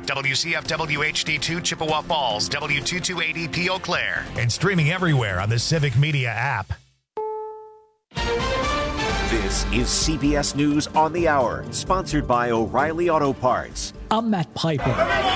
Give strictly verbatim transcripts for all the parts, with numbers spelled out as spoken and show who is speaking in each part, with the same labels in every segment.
Speaker 1: W C F W H D two Chippewa Falls, W two two eight zero P Eau Claire, and streaming everywhere on the Civic Media app.
Speaker 2: This is C B S News on the Hour, sponsored by O'Reilly Auto Parts.
Speaker 3: I'm Matt Piper.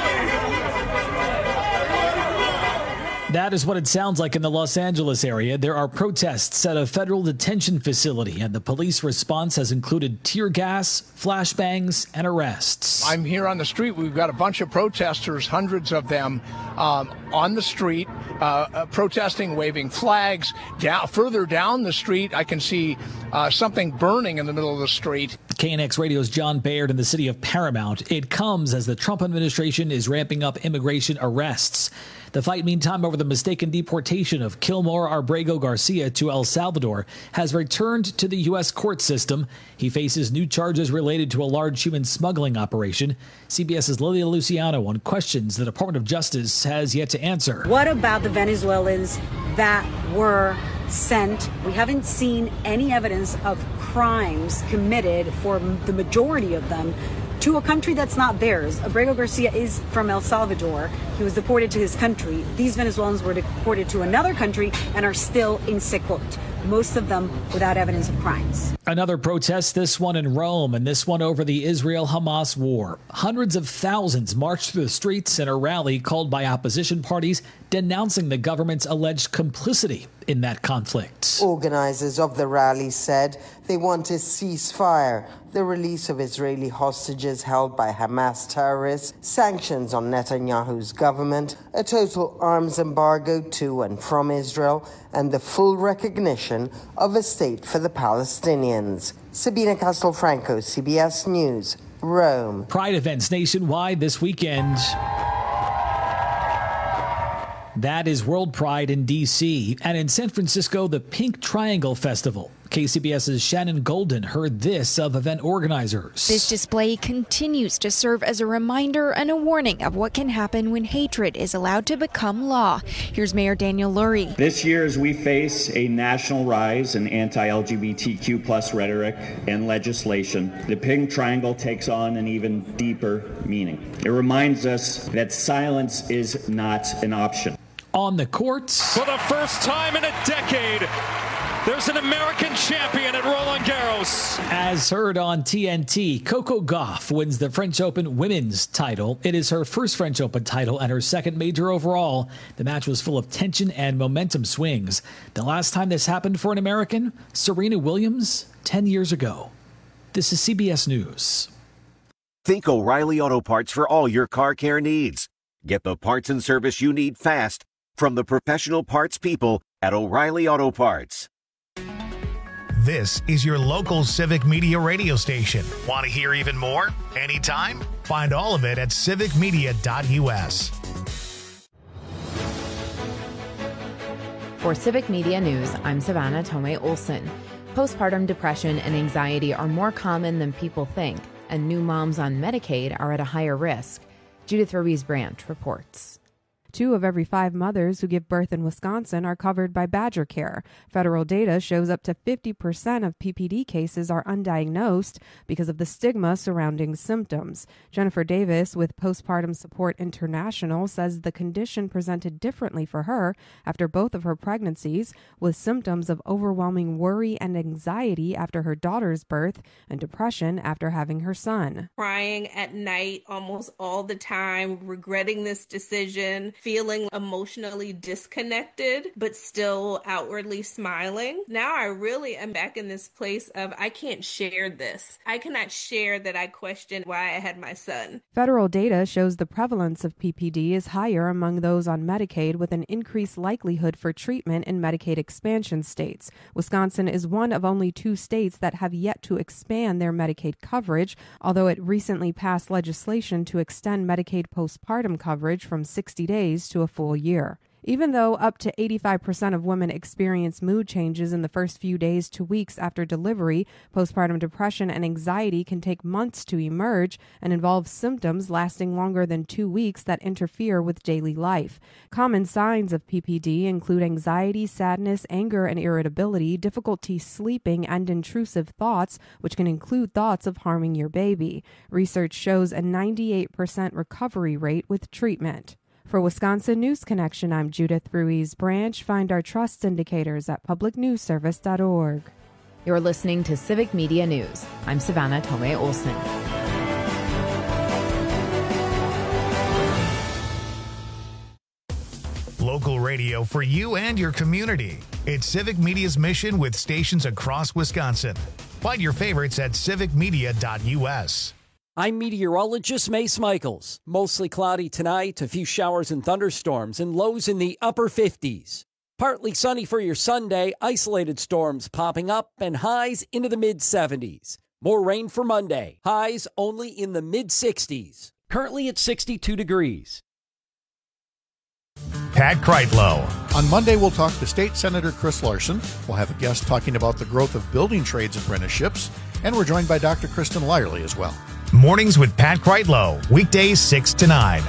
Speaker 3: That is what it sounds like in the Los Angeles area. There are protests at a federal detention facility, and the police response has included tear gas, flashbangs, and arrests.
Speaker 4: I'm here on the street. We've got a bunch of protesters, hundreds of them, um, on the street, uh, uh, protesting, waving flags. Down, further down the street, I can see uh, something burning in the middle of the street.
Speaker 3: K N X Radio's John Baird in the city of Paramount. It comes as the Trump administration is ramping up immigration arrests. The fight, meantime, over the mistaken deportation of Kilmore Arbrego Garcia to El Salvador has returned to the U S court system. He faces new charges related to a large human smuggling operation. CBS's Lilia Luciano on questions the Department of Justice has yet to answer.
Speaker 5: What about the Venezuelans that were sent? We haven't seen any evidence of crimes committed for the majority of them to a country that's not theirs. Abrego Garcia is from El Salvador. He was deported to his country. These Venezuelans were deported to another country and are still in sick court, most of them without evidence of crimes.
Speaker 3: Another protest, this one in Rome, and this one over the Israel-Hamas war. Hundreds of thousands marched through the streets in a rally called by opposition parties denouncing the government's alleged complicity in that conflict.
Speaker 6: Organizers of the rally said they want a ceasefire, the release of Israeli hostages held by Hamas terrorists, sanctions on Netanyahu's government, a total arms embargo to and from Israel, and the full recognition of a state for the Palestinians. Sabina Castelfranco, C B S News, Rome.
Speaker 3: Pride events nationwide this weekend. That is World Pride in D C and in San Francisco, the Pink Triangle Festival. KCBS's Shannon Golden heard this of event organizers.
Speaker 7: This display continues to serve as a reminder and a warning of what can happen when hatred is allowed to become law. Here's Mayor Daniel Lurie.
Speaker 8: This year, as we face a national rise in anti-L G B T Q plus rhetoric and legislation, the Pink Triangle takes on an even deeper meaning. It reminds us that silence is not an option.
Speaker 3: On the courts,
Speaker 9: for the first time in a decade, there's an American champion at Roland Garros.
Speaker 3: As heard on T N T, Coco Gauff wins the French Open women's title. It is her first French Open title and her second major overall. The match was full of tension and momentum swings. The last time this happened for an American, Serena Williams, ten years ago. This is C B S News.
Speaker 2: Think O'Reilly Auto Parts for all your car care needs. Get the parts and service you need fast from the professional parts people at O'Reilly Auto Parts.
Speaker 1: This is your local Civic Media radio station. Want to hear even more? Anytime? Find all of it at civic media dot U S.
Speaker 10: For Civic Media News, I'm Savannah Tomei Olson. Postpartum depression and anxiety are more common than people think, and new moms on Medicaid are at a higher risk. Judith Ruiz Branch reports.
Speaker 11: Two of every five mothers who give birth in Wisconsin are covered by Badger Care. Federal data shows up to fifty percent of P P D cases are undiagnosed because of the stigma surrounding symptoms. Jennifer Davis with Postpartum Support International says the condition presented differently for her after both of her pregnancies, with symptoms of overwhelming worry and anxiety after her daughter's birth and depression after having her son.
Speaker 12: Crying at night almost all the time, regretting this decision, feeling emotionally disconnected, but still outwardly smiling. Now I really am back in this place of I can't share this. I cannot share that I questioned why I had my son.
Speaker 11: Federal data shows the prevalence of P P D is higher among those on Medicaid, with an increased likelihood for treatment in Medicaid expansion states. Wisconsin is one of only two states that have yet to expand their Medicaid coverage, although it recently passed legislation to extend Medicaid postpartum coverage from sixty days to a full year. Even though up to eighty-five percent of women experience mood changes in the first few days to weeks after delivery, postpartum depression and anxiety can take months to emerge and involve symptoms lasting longer than two weeks that interfere with daily life. Common signs of P P D include anxiety, sadness, anger, and irritability, difficulty sleeping, and intrusive thoughts, which can include thoughts of harming your baby. Research shows a ninety-eight percent recovery rate with treatment. For Wisconsin News Connection, I'm Judith Ruiz Branch. Find our trust indicators at public news service dot org.
Speaker 10: You're listening to Civic Media News. I'm Savannah Tomei Olson.
Speaker 1: Local radio for you and your community. It's Civic Media's mission with stations across Wisconsin. Find your favorites at civic media dot u s.
Speaker 13: I'm meteorologist Mace Michaels. Mostly cloudy tonight, a few showers and thunderstorms, and lows in the upper fifties. Partly sunny for your Sunday, isolated storms popping up, and highs into the mid-seventies. More rain for Monday, highs only in the mid-sixties. Currently at sixty-two degrees.
Speaker 1: Pat Kreitlow.
Speaker 14: On Monday, we'll talk to State Senator Chris Larson. We'll have a guest talking about the growth of building trades apprenticeships, and we're joined by Doctor Kristen Lyerly as well.
Speaker 1: Mornings with Pat Kreitlow, weekdays six to nine.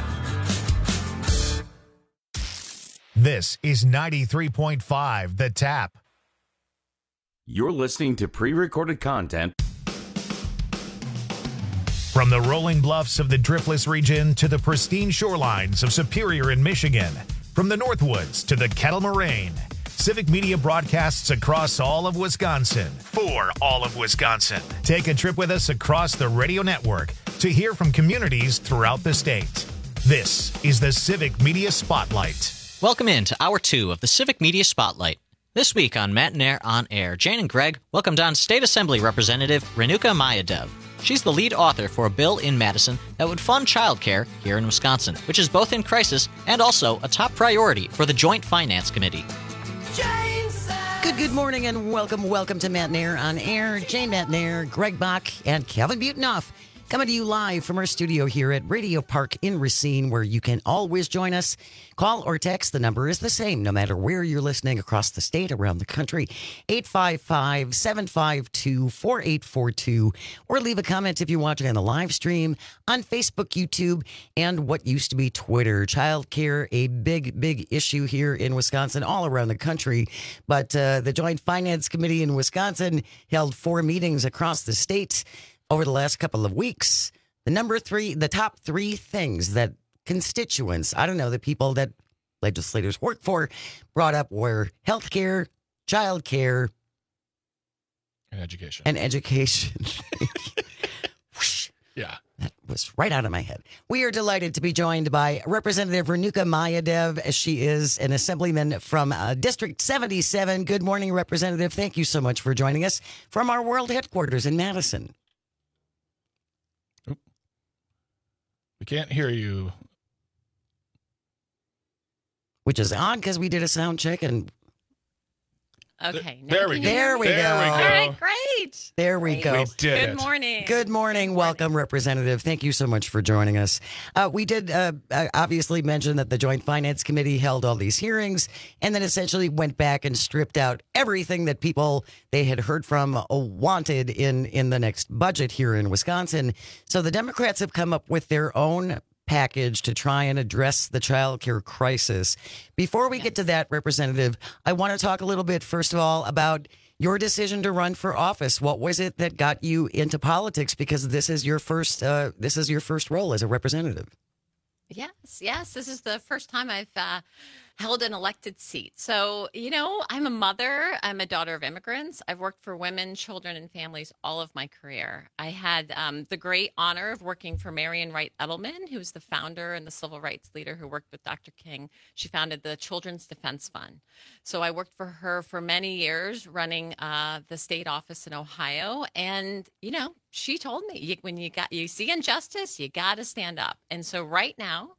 Speaker 1: This is ninety-three point five The Tap.
Speaker 15: You're listening to pre-recorded content.
Speaker 1: From the rolling bluffs of the Driftless region to the pristine shorelines of Superior in Michigan, from the Northwoods to the Kettle Moraine, Civic Media broadcasts across all of Wisconsin for all of Wisconsin. Take a trip with us across the radio network to hear from communities throughout the state. This is the Civic Media Spotlight.
Speaker 16: Welcome in to Hour two of the Civic Media Spotlight. This week on Matt and Air on Air, Jane and Greg welcomed on State Assembly Representative Renuka Mayadev. She's the lead author for a bill in Madison that would fund childcare here in Wisconsin, which is both in crisis and also a top priority for the Joint Finance Committee.
Speaker 17: Good, good morning and welcome, welcome to Matt and Air on Air. Jane Matt and Air, Greg Bach, and Kevin Buetenoff coming to you live from our studio here at Radio Park in Racine, where you can always join us. Call or text. The number is the same, no matter where you're listening across the state, around the country. eight five five, seven five two, four eight four two. Or leave a comment if you're watching on the live stream on Facebook, YouTube, and what used to be Twitter. Childcare, a big, big issue here in Wisconsin, all around the country. But uh, the Joint Finance Committee in Wisconsin held four meetings across the state over the last couple of weeks. The number three, the top three things that constituents, I don't know, the people that legislators work for, brought up were healthcare, childcare,
Speaker 18: and education.
Speaker 17: And education.
Speaker 18: Yeah.
Speaker 17: That was right out of my head. We are delighted to be joined by Representative Renuka Mayadev, as she is an assemblyman from uh, District seventy-seven. Good morning, Representative. Thank you so much for joining us from our world headquarters in Madison.
Speaker 18: We can't hear you.
Speaker 17: Which is odd because we did a sound check and...
Speaker 19: Okay.
Speaker 17: There we go. There we go.
Speaker 19: All right, great.
Speaker 17: There we
Speaker 19: Great.
Speaker 17: go.
Speaker 18: We did
Speaker 19: Good
Speaker 18: it.
Speaker 19: morning.
Speaker 17: Good morning. Welcome, Representative. Thank you so much for joining us. Uh, we did uh, obviously mention that the Joint Finance Committee held all these hearings and then essentially went back and stripped out everything that people they had heard from uh, wanted in, in the next budget here in Wisconsin. So the Democrats have come up with their own package to try and address the child care crisis. Before we yes. get to that, Representative, I want to talk a little bit, first of all, about your decision to run for office. What was it that got you into politics? Because this is your first, uh, this is your first role as a representative.
Speaker 19: Yes, yes. This is the first time I've uh, held an elected seat. So, you know, I'm a mother. I'm a daughter of immigrants. I've worked for women, children, and families all of my career. I had um, the great honor of working for Marian Wright Edelman, who's the founder and the civil rights leader who worked with Doctor King. She founded the Children's Defense Fund. So I worked for her for many years running uh, the state office in Ohio. And, you know, she told me, you, when you got you see injustice, you got to stand up. And so right now,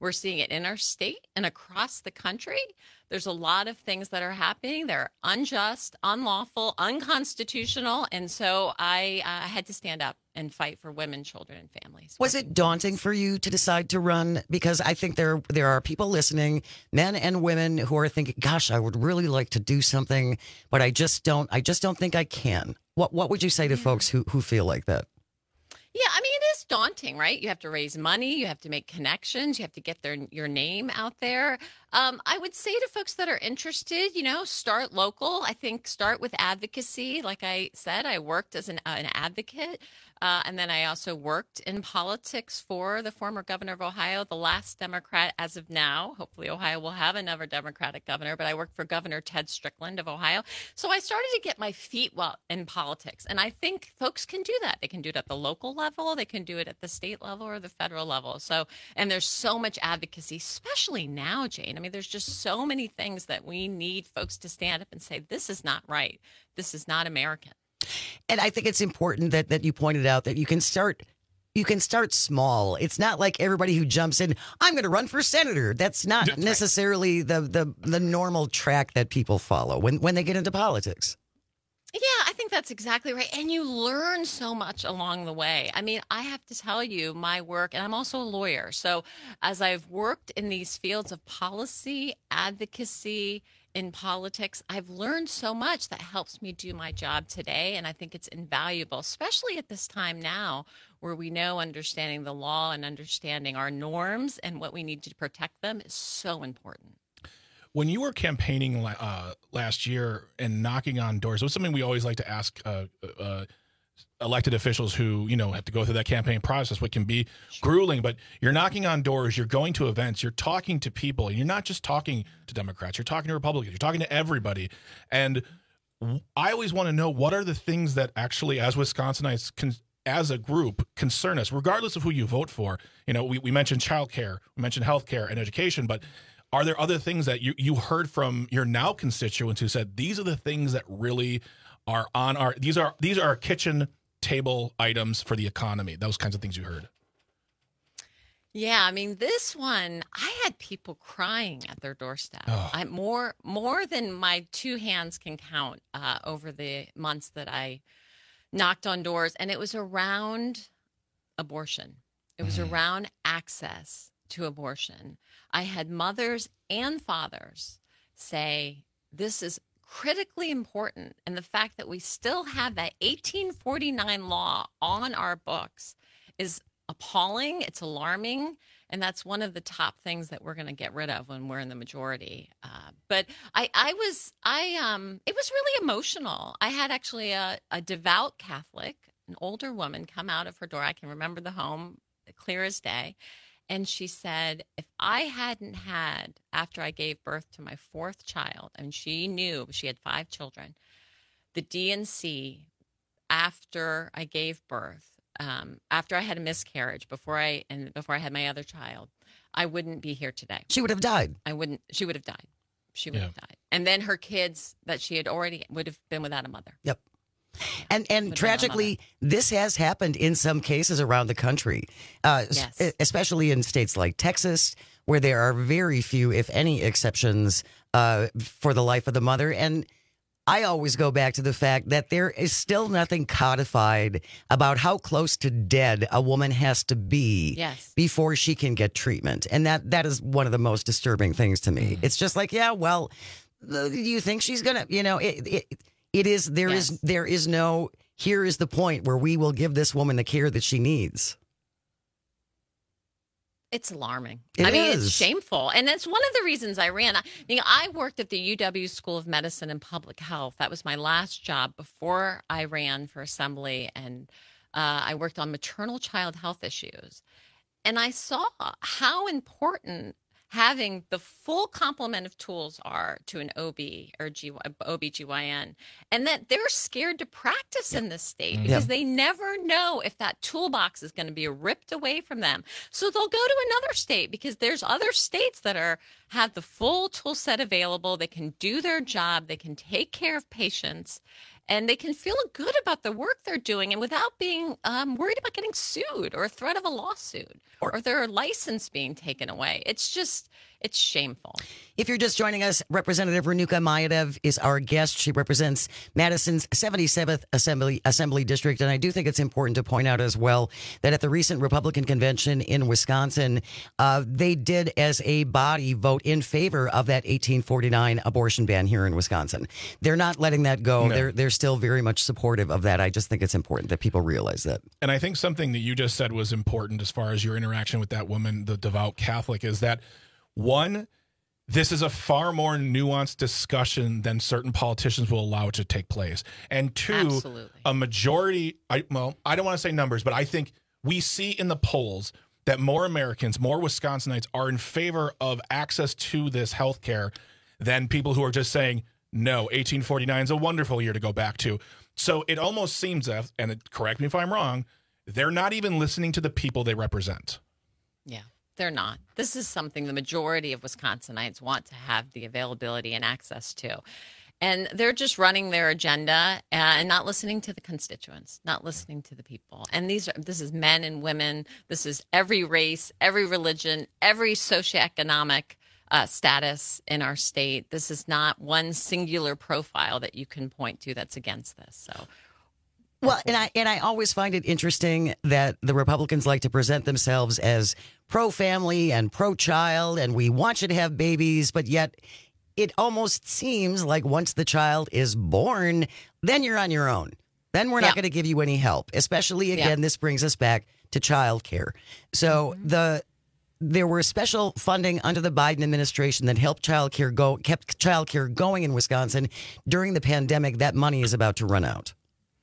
Speaker 19: We're seeing it in our state and across the country. There's a lot of things that are happening. They're unjust, unlawful, unconstitutional. And so I uh, had to stand up and fight for women, children, and families.
Speaker 17: Was it daunting for you to decide to run? Because I think there there are people listening, men and women, who are thinking, gosh, I would really like to do something, but I just don't I just don't think I can. What what would you say to yeah. folks who, who feel like that?
Speaker 19: Yeah, I mean, it is daunting, right? You have to raise money, you have to make connections, you have to get their your name out there. Um, I would say to folks that are interested, you know, start local. I think start with advocacy. Like I said, I worked as an, uh, an advocate. Uh, and then I also worked in politics for the former governor of Ohio, the last Democrat as of now. Hopefully Ohio will have another Democratic governor, but I worked for Governor Ted Strickland of Ohio. So I started to get my feet wet in politics. And I think folks can do that. They can do it at the local level. They can do it at the state level or the federal level. So, and there's so much advocacy, especially now, Jane. I mean, there's just so many things that we need folks to stand up and say, this is not right. This is not American.
Speaker 17: And I think it's important that, that you pointed out that you can start you can start small. It's not like everybody who jumps in, I'm going to run for senator. That's not That's necessarily right. the, the the normal track that people follow when, when they get into politics.
Speaker 19: Yeah, I think that's exactly right. And you learn so much along the way. I mean, I have to tell you my work, and I'm also a lawyer. So as I've worked in these fields of policy, advocacy, in politics, I've learned so much that helps me do my job today. And I think it's invaluable, especially at this time now where we know understanding the law and understanding our norms and what we need to protect them is so important.
Speaker 18: When you were campaigning uh, last year and knocking on doors, it was something we always like to ask uh, uh, elected officials who, you know, have to go through that campaign process, what can be grueling, but you're knocking on doors, you're going to events, you're talking to people, and you're not just talking to Democrats, you're talking to Republicans, you're talking to everybody. And I always want to know, what are the things that actually, as Wisconsinites, can, as a group, concern us, regardless of who you vote for? You know, we, we mentioned childcare, we mentioned healthcare and education, but are there other things that you, you heard from your now constituents who said, these are the things that really are on our, these are, these are our kitchen table items for the economy, those kinds of things you heard?
Speaker 19: Yeah, I mean, this one, I had people crying at their doorstep.
Speaker 18: Oh.
Speaker 19: I more more than my two hands can count uh, over the months that I knocked on doors. And it was around abortion. It was mm-hmm. around access to abortion. I had mothers and fathers say, this is critically important. And the fact that we still have that eighteen forty-nine law on our books is appalling. It's alarming. And that's one of the top things that we're going to get rid of when we're in the majority. Uh, but I, I was, I, um, it was really emotional. I had actually a, a devout Catholic, an older woman, come out of her door. I can remember the home clear as day. And she said, if I hadn't had, after I gave birth to my fourth child, and she knew she had five children, the D N C, after I gave birth, um, after I had a miscarriage, before I and before I had my other child, I wouldn't be here today.
Speaker 17: She would have died.
Speaker 19: I wouldn't. She would have died. She would
Speaker 18: Yeah.
Speaker 19: have died. And then her kids that she had already would have been without a mother.
Speaker 17: Yep. And and tragically, this has happened in some cases around the country, uh,
Speaker 19: Yes.
Speaker 17: s- especially in states like Texas, where there are very few, if any, exceptions uh, for the life of the mother. And I always go back to the fact that there is still nothing codified about how close to dead a woman has to be
Speaker 19: Yes.
Speaker 17: before she can get treatment. And that that is one of the most disturbing things to me. It's just like, yeah, well, uh, do you think she's going to, you know, it, it It is, there
Speaker 19: Yes.
Speaker 17: is, there is no, here is the point where we will give this woman the care that she needs.
Speaker 19: It's alarming.
Speaker 17: It
Speaker 19: I mean,
Speaker 17: is.
Speaker 19: it's shameful. And that's one of the reasons I ran. I mean, I worked at the U W School of Medicine and Public Health. That was my last job before I ran for assembly. And uh, I worked on maternal child health issues. And I saw how important having the full complement of tools are to an O B or G, O B G Y N, and that they're scared to practice in this state because
Speaker 17: Yeah.
Speaker 19: they never know if that toolbox is going to be ripped away from them. So they'll go to another state because there's other states that are have the full tool set available. They can do their job. They can take care of patients. and they can feel good about the work they're doing and without being um, worried about getting sued or a threat of a lawsuit or, or their license being taken away. It's just, it's shameful.
Speaker 17: If you're just joining us, Representative Renuka Mayadev is our guest. She represents Madison's seventy-seventh Assembly Assembly District. And I do think it's important to point out as well that at the recent Republican convention in Wisconsin, uh, they did as a body vote in favor of that eighteen forty-nine abortion ban here in Wisconsin. They're not letting that go.
Speaker 18: No.
Speaker 17: They're, they're still very much supportive of that. I just think it's important that people realize that.
Speaker 18: And I think something that you just said was important as far as your interaction with that woman, the devout Catholic, is that, one, this is a far more nuanced discussion than certain politicians will allow it to take place. And two,
Speaker 19: Absolutely.
Speaker 18: a majority, I, well, I don't want to say numbers, but I think we see in the polls that more Americans, more Wisconsinites are in favor of access to this health care than people who are just saying, no, eighteen forty-nine is a wonderful year to go back to. So it almost seems as, and it, correct me if I'm wrong, they're not even listening to the people they represent.
Speaker 19: Yeah, they're not. This is something the majority of Wisconsinites want to have the availability and access to. And they're just running their agenda and not listening to the constituents, not listening to the people. And these are, this is men and women. This is every race, every religion, every socioeconomic uh, status in our state. This is not one singular profile that you can point to that's against this. So.
Speaker 17: Well, and I and I always find it interesting that the Republicans like to present themselves as pro-family and pro-child, and we want you to have babies, but yet it almost seems like once the child is born, then you're on your own. Then we're not
Speaker 19: Yeah.
Speaker 17: going to give you any help, especially, again,
Speaker 19: Yeah.
Speaker 17: this brings us back to child care. So
Speaker 19: Mm-hmm.
Speaker 17: the there were special funding under the Biden administration that helped child care go, kept child care going in Wisconsin during the pandemic. That money is about to run out.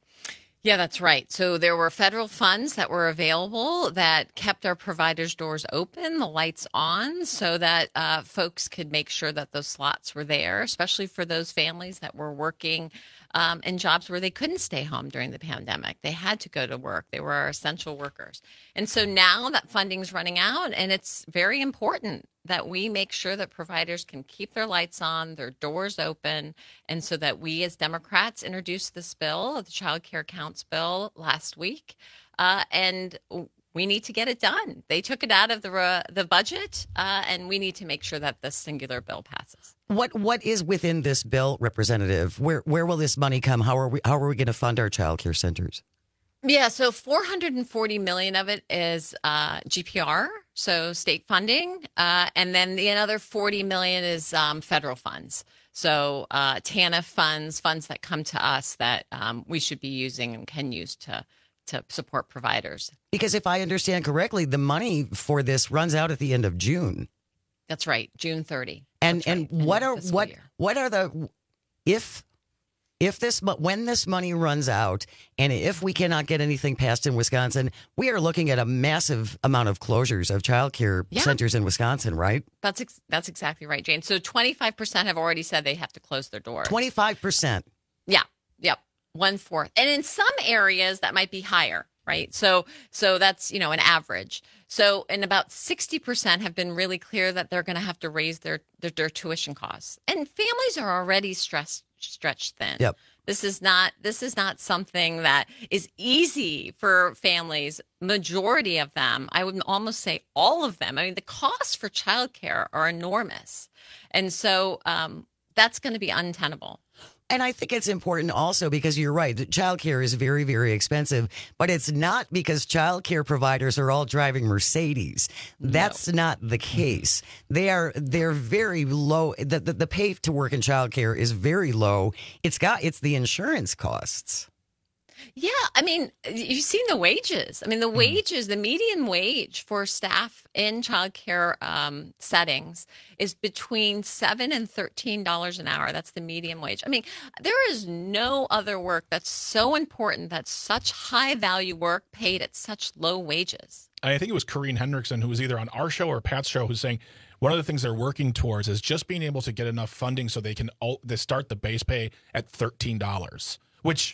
Speaker 19: Yeah, that's right. So there were federal funds that were available that kept our providers' doors open, the lights on, so that uh, folks could make sure that those slots were there, especially for those families that were working um, in jobs where they couldn't stay home during the pandemic. They had to go to work. They were our essential workers. And so now that funding's running out, and it's very important that we make sure that providers can keep their lights on, their doors open, and so that we as Democrats introduced this bill, the Child Care Counts bill, last week, uh, and we need to get it done. They took it out of the uh, the budget, uh, and we need to make sure that this singular bill passes.
Speaker 17: What what is within this bill, Representative? Where where will this money come? How are we how are we going to fund our child care centers?
Speaker 19: Yeah, so four hundred forty million of it is uh, G P R, so state funding, uh, and then the another forty million is um, federal funds. So uh, T A N F funds, funds that come to us that um, we should be using and can use to to support providers.
Speaker 17: Because if I understand correctly, the money for this runs out at the end of June.
Speaker 19: That's right, June thirtieth.
Speaker 17: And
Speaker 19: That's
Speaker 17: and
Speaker 19: right, end
Speaker 17: what
Speaker 19: of
Speaker 17: are
Speaker 19: fiscal
Speaker 17: what
Speaker 19: year.
Speaker 17: what are the if if this mo- when this money runs out and if we cannot get anything passed in Wisconsin, we are looking at a massive amount of closures of child care
Speaker 19: Yeah.
Speaker 17: centers in Wisconsin, right?
Speaker 19: That's ex- that's exactly right, Jane. So twenty-five percent have already said they have to close their doors.
Speaker 17: twenty-five percent.
Speaker 19: Yeah. Yep. One fourth. And in some areas that might be higher, right? So, so that's, you know, an average. So, and about sixty percent have been really clear that they're going to have to raise their, their, their tuition costs. And families are already stressed, stretched thin.
Speaker 17: Yep.
Speaker 19: This is not, this is not something that is easy for families. Majority of them, I would almost say all of them. I mean, the costs for childcare are enormous. And so, um, that's going to be untenable.
Speaker 17: And I think it's important also because you're right. Childcare is very, very expensive, but it's not because childcare providers are all driving Mercedes. That's no. not the case. They are, they're very low. The, the, the pay to work in childcare is very low. It's got, it's the insurance costs.
Speaker 19: Yeah, I mean, you've seen the wages. I mean, the wages, the median wage for staff in childcare um, settings is between seven and thirteen dollars an hour. That's the median wage. I mean, there is no other work that's so important, that's such high value work paid at such low wages.
Speaker 18: I think it was Corrine Hendrickson, who was either on our show or Pat's show, who's saying one of the things they're working towards is just being able to get enough funding so they can all, they start the base pay at thirteen dollars, which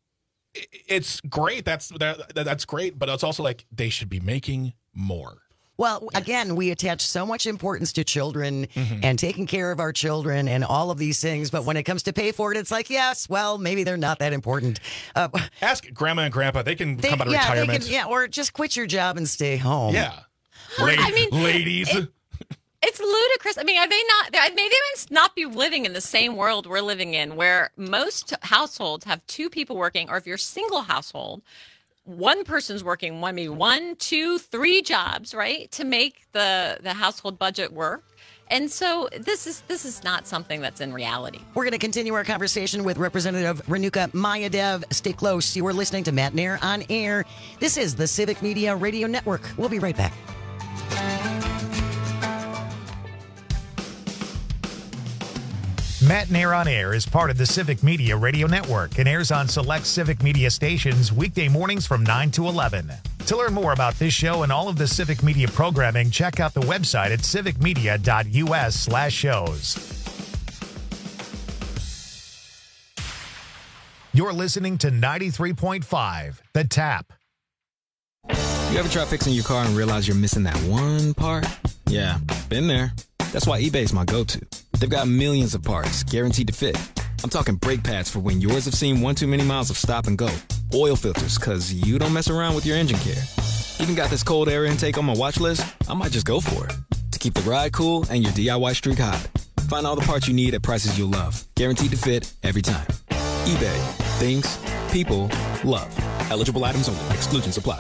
Speaker 18: it's great. That's that, that's great, but it's also like they should be making more.
Speaker 17: Well, again, we attach so much importance to children mm-hmm. and taking care of our children and all of these things. But when it comes to pay for it, it's like, yes, well, maybe they're not that important. Uh,
Speaker 18: Ask grandma and grandpa. They can
Speaker 17: they,
Speaker 18: come out of
Speaker 17: yeah,
Speaker 18: retirement.
Speaker 17: They can, yeah, or just quit your job and stay home.
Speaker 18: Yeah.
Speaker 19: Well,
Speaker 18: La-
Speaker 19: I mean,
Speaker 18: ladies.
Speaker 19: It, it's ludicrous. I mean, are they not, they may they not be living in the same world we're living in, where most households have two people working, or if you're a single household, one person's working one, maybe one, two, three jobs, right, to make the, the household budget work. And so this is this is not something that's in reality.
Speaker 17: We're going to continue our conversation with Representative Renuka Mayadev. Stay close. You are listening to Matt Nair on Air. This is the Civic Media Radio Network. We'll be right back.
Speaker 1: Matt Nair on Air is part of the Civic Media Radio Network and airs on select Civic Media stations weekday mornings from nine to eleven. To learn more about this show and all of the Civic Media programming, check out the website at civicmedia.us slash shows. You're listening to ninety-three point five, The Tap.
Speaker 20: You ever try fixing your car and realize you're missing that one part? Yeah, been there. That's why eBay's my go-to. They've got millions of parts, guaranteed to fit. I'm talking brake pads for when yours have seen one too many miles of stop and go. Oil filters, because you don't mess around with your engine care. Even got this cold air intake on my watch list. I might just go for it. To keep the ride cool and your D I Y streak hot. Find all the parts you need at prices you'll love. Guaranteed to fit every time. eBay. Things. People. Love. Eligible items only. Exclusions apply.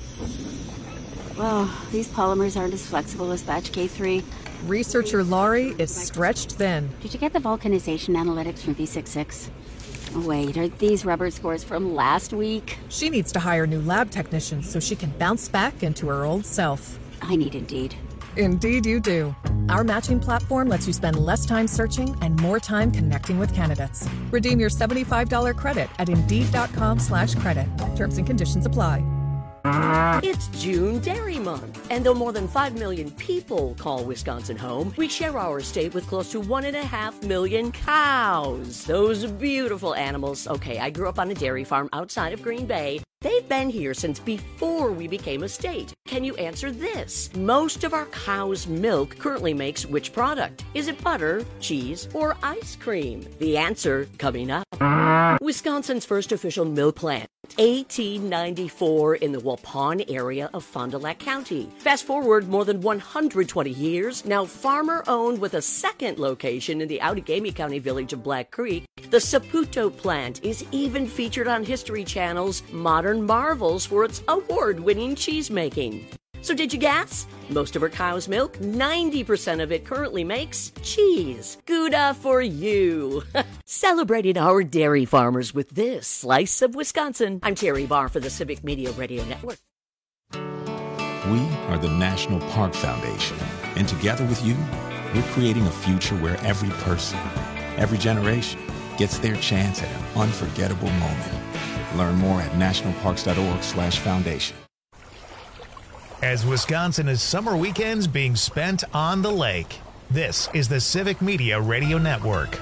Speaker 21: Well, these polymers aren't as flexible as batch K three.
Speaker 22: Researcher Laurie is stretched thin.
Speaker 21: Did you get the vulcanization analytics from V sixty-six? Oh, wait, are these rubber scores from last week?
Speaker 22: She needs to hire new lab technicians so she can bounce back into her old self.
Speaker 21: I need Indeed.
Speaker 22: Indeed you do. Our matching platform lets you spend less time searching and more time connecting with candidates. Redeem your seventy-five dollars credit at Indeed.com slash credit. Terms and conditions apply.
Speaker 23: It's June Dairy Month, and though more than five million people call Wisconsin home, we share our state with close to one and a half million cows. Those beautiful animals. Okay, I grew up on a dairy farm outside of Green Bay. They've been here since before we became a state. Can you answer this? Most of our cow's milk currently makes which product? Is it butter, cheese, or ice cream? The answer coming up. Wisconsin's first official milk plant. eighteen ninety-four in the Waupun area of Fond du Lac County. Fast forward more than one hundred twenty years, now farmer-owned with a second location in the Outagamie County village of Black Creek. The Saputo plant is even featured on History Channel's Modern Marvels for its award-winning cheese-making. So did you guess? Most of our cow's milk, ninety percent of it currently makes cheese. Gouda for you. Celebrating our dairy farmers with this slice of Wisconsin. I'm Terry Barr for the Civic Media Radio Network.
Speaker 24: We are the National Park Foundation, and together with you, we're creating a future where every person, every generation, gets their chance at an unforgettable moment. Learn more at nationalparks.org slash foundation.
Speaker 1: As Wisconsin is summer weekends being spent on the lake, this is the Civic Media Radio Network.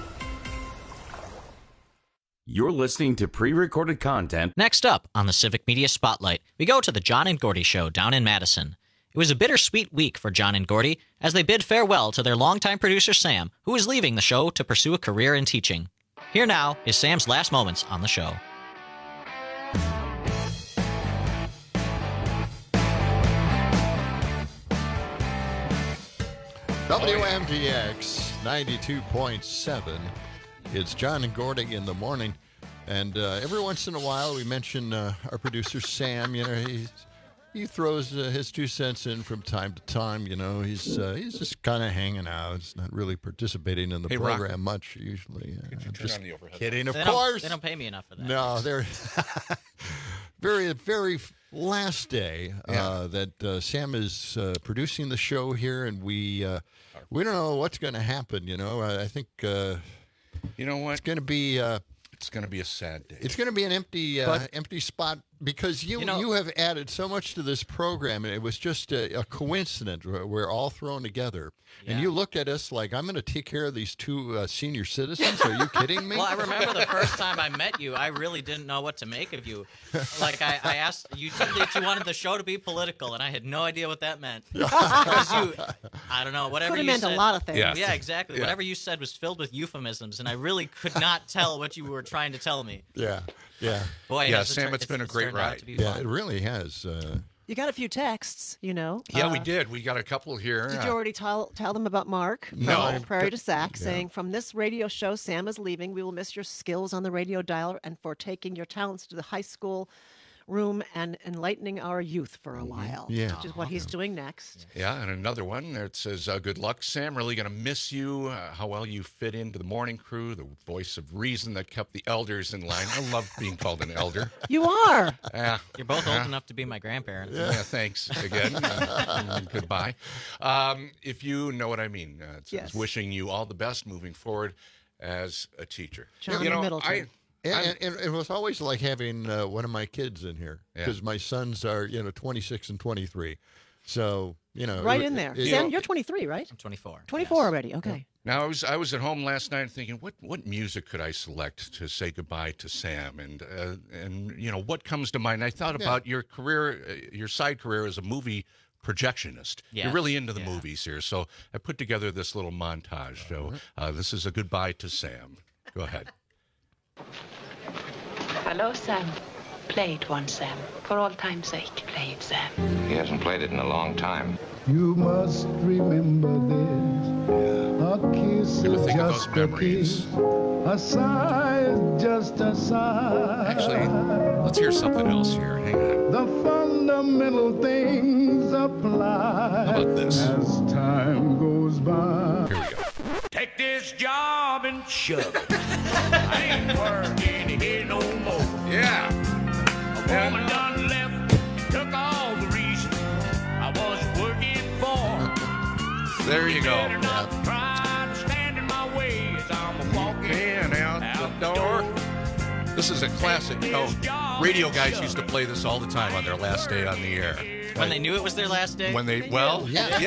Speaker 15: You're listening to pre-recorded content.
Speaker 16: Next up on the Civic Media Spotlight, we go to the John and Gordy Show down in Madison. It was a bittersweet week for John and Gordy as they bid farewell to their longtime producer Sam, who is leaving the show to pursue a career in teaching. Here now is Sam's last moments on the show.
Speaker 25: W M D X ninety-two point seven. It's John and Gordy in the morning. And uh, every once in a while, we mention uh, our producer, Sam. You know, he, he throws uh, his two cents in from time to time. You know, he's uh, he's just kind of hanging out. He's not really participating in the
Speaker 26: hey,
Speaker 25: program
Speaker 26: Rock.
Speaker 25: much, usually. Uh,
Speaker 26: Could you turn
Speaker 25: just
Speaker 26: on the overhead?
Speaker 25: kidding, of
Speaker 16: They
Speaker 25: course.
Speaker 16: Don't, they don't pay me enough for that.
Speaker 25: No, they're very, very last day uh,
Speaker 26: Yeah.
Speaker 25: that uh, Sam is uh, producing the show here, and we uh, we don't know what's going to happen. You know, I, I think uh,
Speaker 26: you know what
Speaker 25: it's going to be. Uh,
Speaker 26: It's going to be a sad day.
Speaker 25: it's going to be an empty, uh,
Speaker 26: But-
Speaker 25: empty spot Because you
Speaker 16: You know-
Speaker 25: you have added so much to this program, and it was just a, a coincidence. We're we're all thrown together, and
Speaker 16: Yeah.
Speaker 25: you looked at us like, I'm going to take care of these two uh, senior citizens. Are you kidding me?
Speaker 16: Well, I remember the first time I met you, I really didn't know what to make of you. Like, I, I asked, you said that you wanted the show to be political, and I had no idea what that meant. Because you, I don't know, whatever
Speaker 4: Could've
Speaker 16: you
Speaker 4: meant a
Speaker 16: said.
Speaker 4: lot of things.
Speaker 16: Yeah,
Speaker 4: Yeah.
Speaker 16: exactly.
Speaker 25: Yeah.
Speaker 16: Whatever you said was filled with euphemisms, and I really could not tell what you were trying to tell me.
Speaker 25: Yeah, yeah.
Speaker 16: Boy, it
Speaker 5: Yeah,
Speaker 16: has
Speaker 5: Sam,
Speaker 16: tur-
Speaker 5: it's been a great
Speaker 16: turned out
Speaker 5: ride.
Speaker 16: to be
Speaker 25: Yeah,
Speaker 16: fun.
Speaker 25: it really has. Uh,
Speaker 4: You got a few texts, you know.
Speaker 5: Yeah, we
Speaker 4: Uh,
Speaker 5: did. We got a couple here.
Speaker 4: Did
Speaker 5: Uh,
Speaker 4: you already tell tell them about Mark?
Speaker 5: No.
Speaker 4: From Prairie to Sac,
Speaker 5: Yeah.
Speaker 4: saying, from this radio show, Sam is leaving. We will miss your skills on the radio dial and for taking your talents to the high school room and enlightening our youth for a while.
Speaker 5: Yeah.
Speaker 4: Which is what he's doing next.
Speaker 5: Yeah, and another one that says, uh, good luck, Sam. Really going to miss you. Uh, how well you fit into the morning crew, the voice of reason that kept the elders in line. I love being called an elder.
Speaker 4: You are.
Speaker 5: Yeah.
Speaker 16: You're both
Speaker 5: Yeah.
Speaker 16: old enough to be my grandparents.
Speaker 5: Yeah, thanks again. Uh, goodbye. Um, if you know what I mean, uh, it says,
Speaker 4: Yes.
Speaker 5: wishing you all the best moving forward as a teacher.
Speaker 4: John
Speaker 5: you know,
Speaker 4: Middleton.
Speaker 5: I,
Speaker 25: And,
Speaker 5: I'm-
Speaker 25: and, and it was always like having uh, one of my kids in here
Speaker 5: Yeah.
Speaker 25: because my sons are, you know, twenty-six and twenty-three. So, you know.
Speaker 4: Right
Speaker 25: it-
Speaker 4: in there.
Speaker 25: it-
Speaker 4: Sam,
Speaker 25: it-
Speaker 4: you're twenty-three, right?
Speaker 16: I'm twenty-four.
Speaker 4: twenty-four already. Okay.
Speaker 5: Now I was I was at home last night thinking, what what music could I select to say goodbye to Sam, and uh, and you know what comes to mind. I thought
Speaker 25: Yeah.
Speaker 5: about your career, uh, your side career as a movie projectionist.
Speaker 16: Yes.
Speaker 5: You're really into the
Speaker 16: Yeah.
Speaker 5: movies here, so I put together this little montage. So uh, this is a goodbye to Sam. Go ahead.
Speaker 6: Hello, Sam. Play it once, Sam. For all time's sake, play it, Sam.
Speaker 7: He hasn't played it in a long time.
Speaker 8: You must remember this. A kiss
Speaker 5: Never
Speaker 8: is
Speaker 5: think of
Speaker 8: just
Speaker 5: those
Speaker 8: a
Speaker 5: memories.
Speaker 8: kiss. A sigh is just a sigh.
Speaker 5: Actually, let's hear something else here. Hang on.
Speaker 8: The fundamental things apply
Speaker 5: How about this?
Speaker 8: as time goes by.
Speaker 5: Here we go.
Speaker 26: Take this job and shove it. I ain't working here no more.
Speaker 5: Yeah.
Speaker 26: A woman done left, took all the reason I was working for.
Speaker 5: There you go.
Speaker 26: Better not try to stand in my way as I'm walking
Speaker 5: And out the door. This is a classic. You know, radio guys used to play this all the time on their last day on the air.
Speaker 16: When they knew it was their last day?
Speaker 5: When they, well,
Speaker 25: Yeah.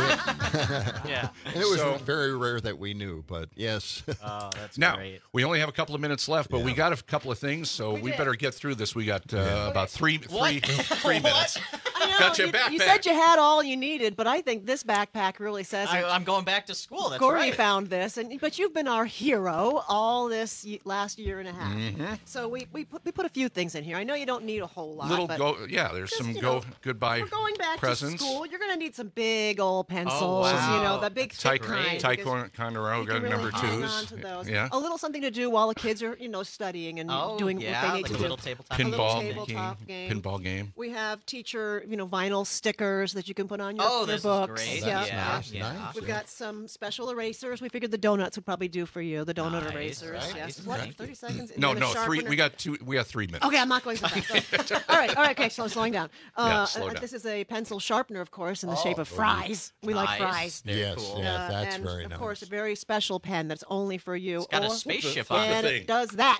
Speaker 5: yes.
Speaker 16: Yeah.
Speaker 25: And it was
Speaker 5: So-
Speaker 25: very rare that we knew, but yes.
Speaker 16: Oh, that's
Speaker 5: Now,
Speaker 16: great.
Speaker 5: we only have a couple of minutes left, but we got a couple of things, so we, better get through this. We got uh, about three, three, three minutes.
Speaker 4: I know,
Speaker 5: Got your
Speaker 4: you,
Speaker 5: backpack.
Speaker 4: you said you had all you needed, but I think this backpack really says
Speaker 16: I,
Speaker 4: it.
Speaker 16: I'm going back to school. That's
Speaker 4: Gordy
Speaker 16: right.
Speaker 4: found this, and but you've been our hero all this y- last year and a half.
Speaker 5: Mhm.
Speaker 4: So we, we put we put a few things in here. I know you don't need a whole lot.
Speaker 5: Little
Speaker 4: but
Speaker 5: go, yeah. There's
Speaker 4: just,
Speaker 5: some
Speaker 4: you
Speaker 5: go
Speaker 4: know,
Speaker 5: goodbye
Speaker 4: We're going back
Speaker 5: presents.
Speaker 4: to school. You're going to need some big old pencils.
Speaker 16: Oh, wow.
Speaker 4: You know, the big
Speaker 5: Ty-
Speaker 4: thick kind.
Speaker 5: Ty
Speaker 4: because you
Speaker 5: Conderoga
Speaker 4: can really
Speaker 5: number
Speaker 4: hang
Speaker 5: twos.
Speaker 4: on to those.
Speaker 5: Yeah.
Speaker 4: A little something to do while the kids are, you know, studying and
Speaker 16: Oh,
Speaker 4: doing
Speaker 16: yeah,
Speaker 4: what they need
Speaker 16: like
Speaker 4: to
Speaker 16: a
Speaker 4: do.
Speaker 16: little tabletop
Speaker 4: A little
Speaker 5: Pinball
Speaker 4: tabletop
Speaker 5: game.
Speaker 4: game.
Speaker 5: Pinball game.
Speaker 4: We have teacher, you know, vinyl stickers that you can put on your,
Speaker 16: Oh,
Speaker 4: your
Speaker 16: this is
Speaker 4: books.
Speaker 16: great.
Speaker 4: Yeah.
Speaker 16: Yeah,
Speaker 25: nice,
Speaker 16: yeah.
Speaker 25: nice.
Speaker 4: We've got some special erasers. We figured the donuts would probably do for you. The donut
Speaker 16: Nice,
Speaker 4: erasers.
Speaker 16: nice.
Speaker 4: Yes.
Speaker 16: Thank
Speaker 4: What?
Speaker 16: you.
Speaker 4: Thirty seconds. And
Speaker 5: No,
Speaker 4: then a
Speaker 5: no, three.
Speaker 4: sharpener.
Speaker 5: We got two. We got three minutes.
Speaker 4: Okay, I'm not going so fast. So- all right, all right, okay, so slowing down. Uh,
Speaker 5: Yeah, slow
Speaker 4: uh,
Speaker 5: down.
Speaker 4: This is a pencil sharpener, of course, in the
Speaker 16: Oh,
Speaker 4: shape of fries. We like
Speaker 16: Nice.
Speaker 4: fries.
Speaker 16: Very
Speaker 25: yes,
Speaker 16: cool.
Speaker 25: yeah,
Speaker 4: Uh,
Speaker 25: that's
Speaker 4: and
Speaker 25: very
Speaker 4: of
Speaker 25: nice.
Speaker 4: course, a very special pen that's only for you.
Speaker 16: It's got a
Speaker 4: or-
Speaker 16: spaceship on
Speaker 4: and
Speaker 16: it.
Speaker 5: thing.
Speaker 4: it does that.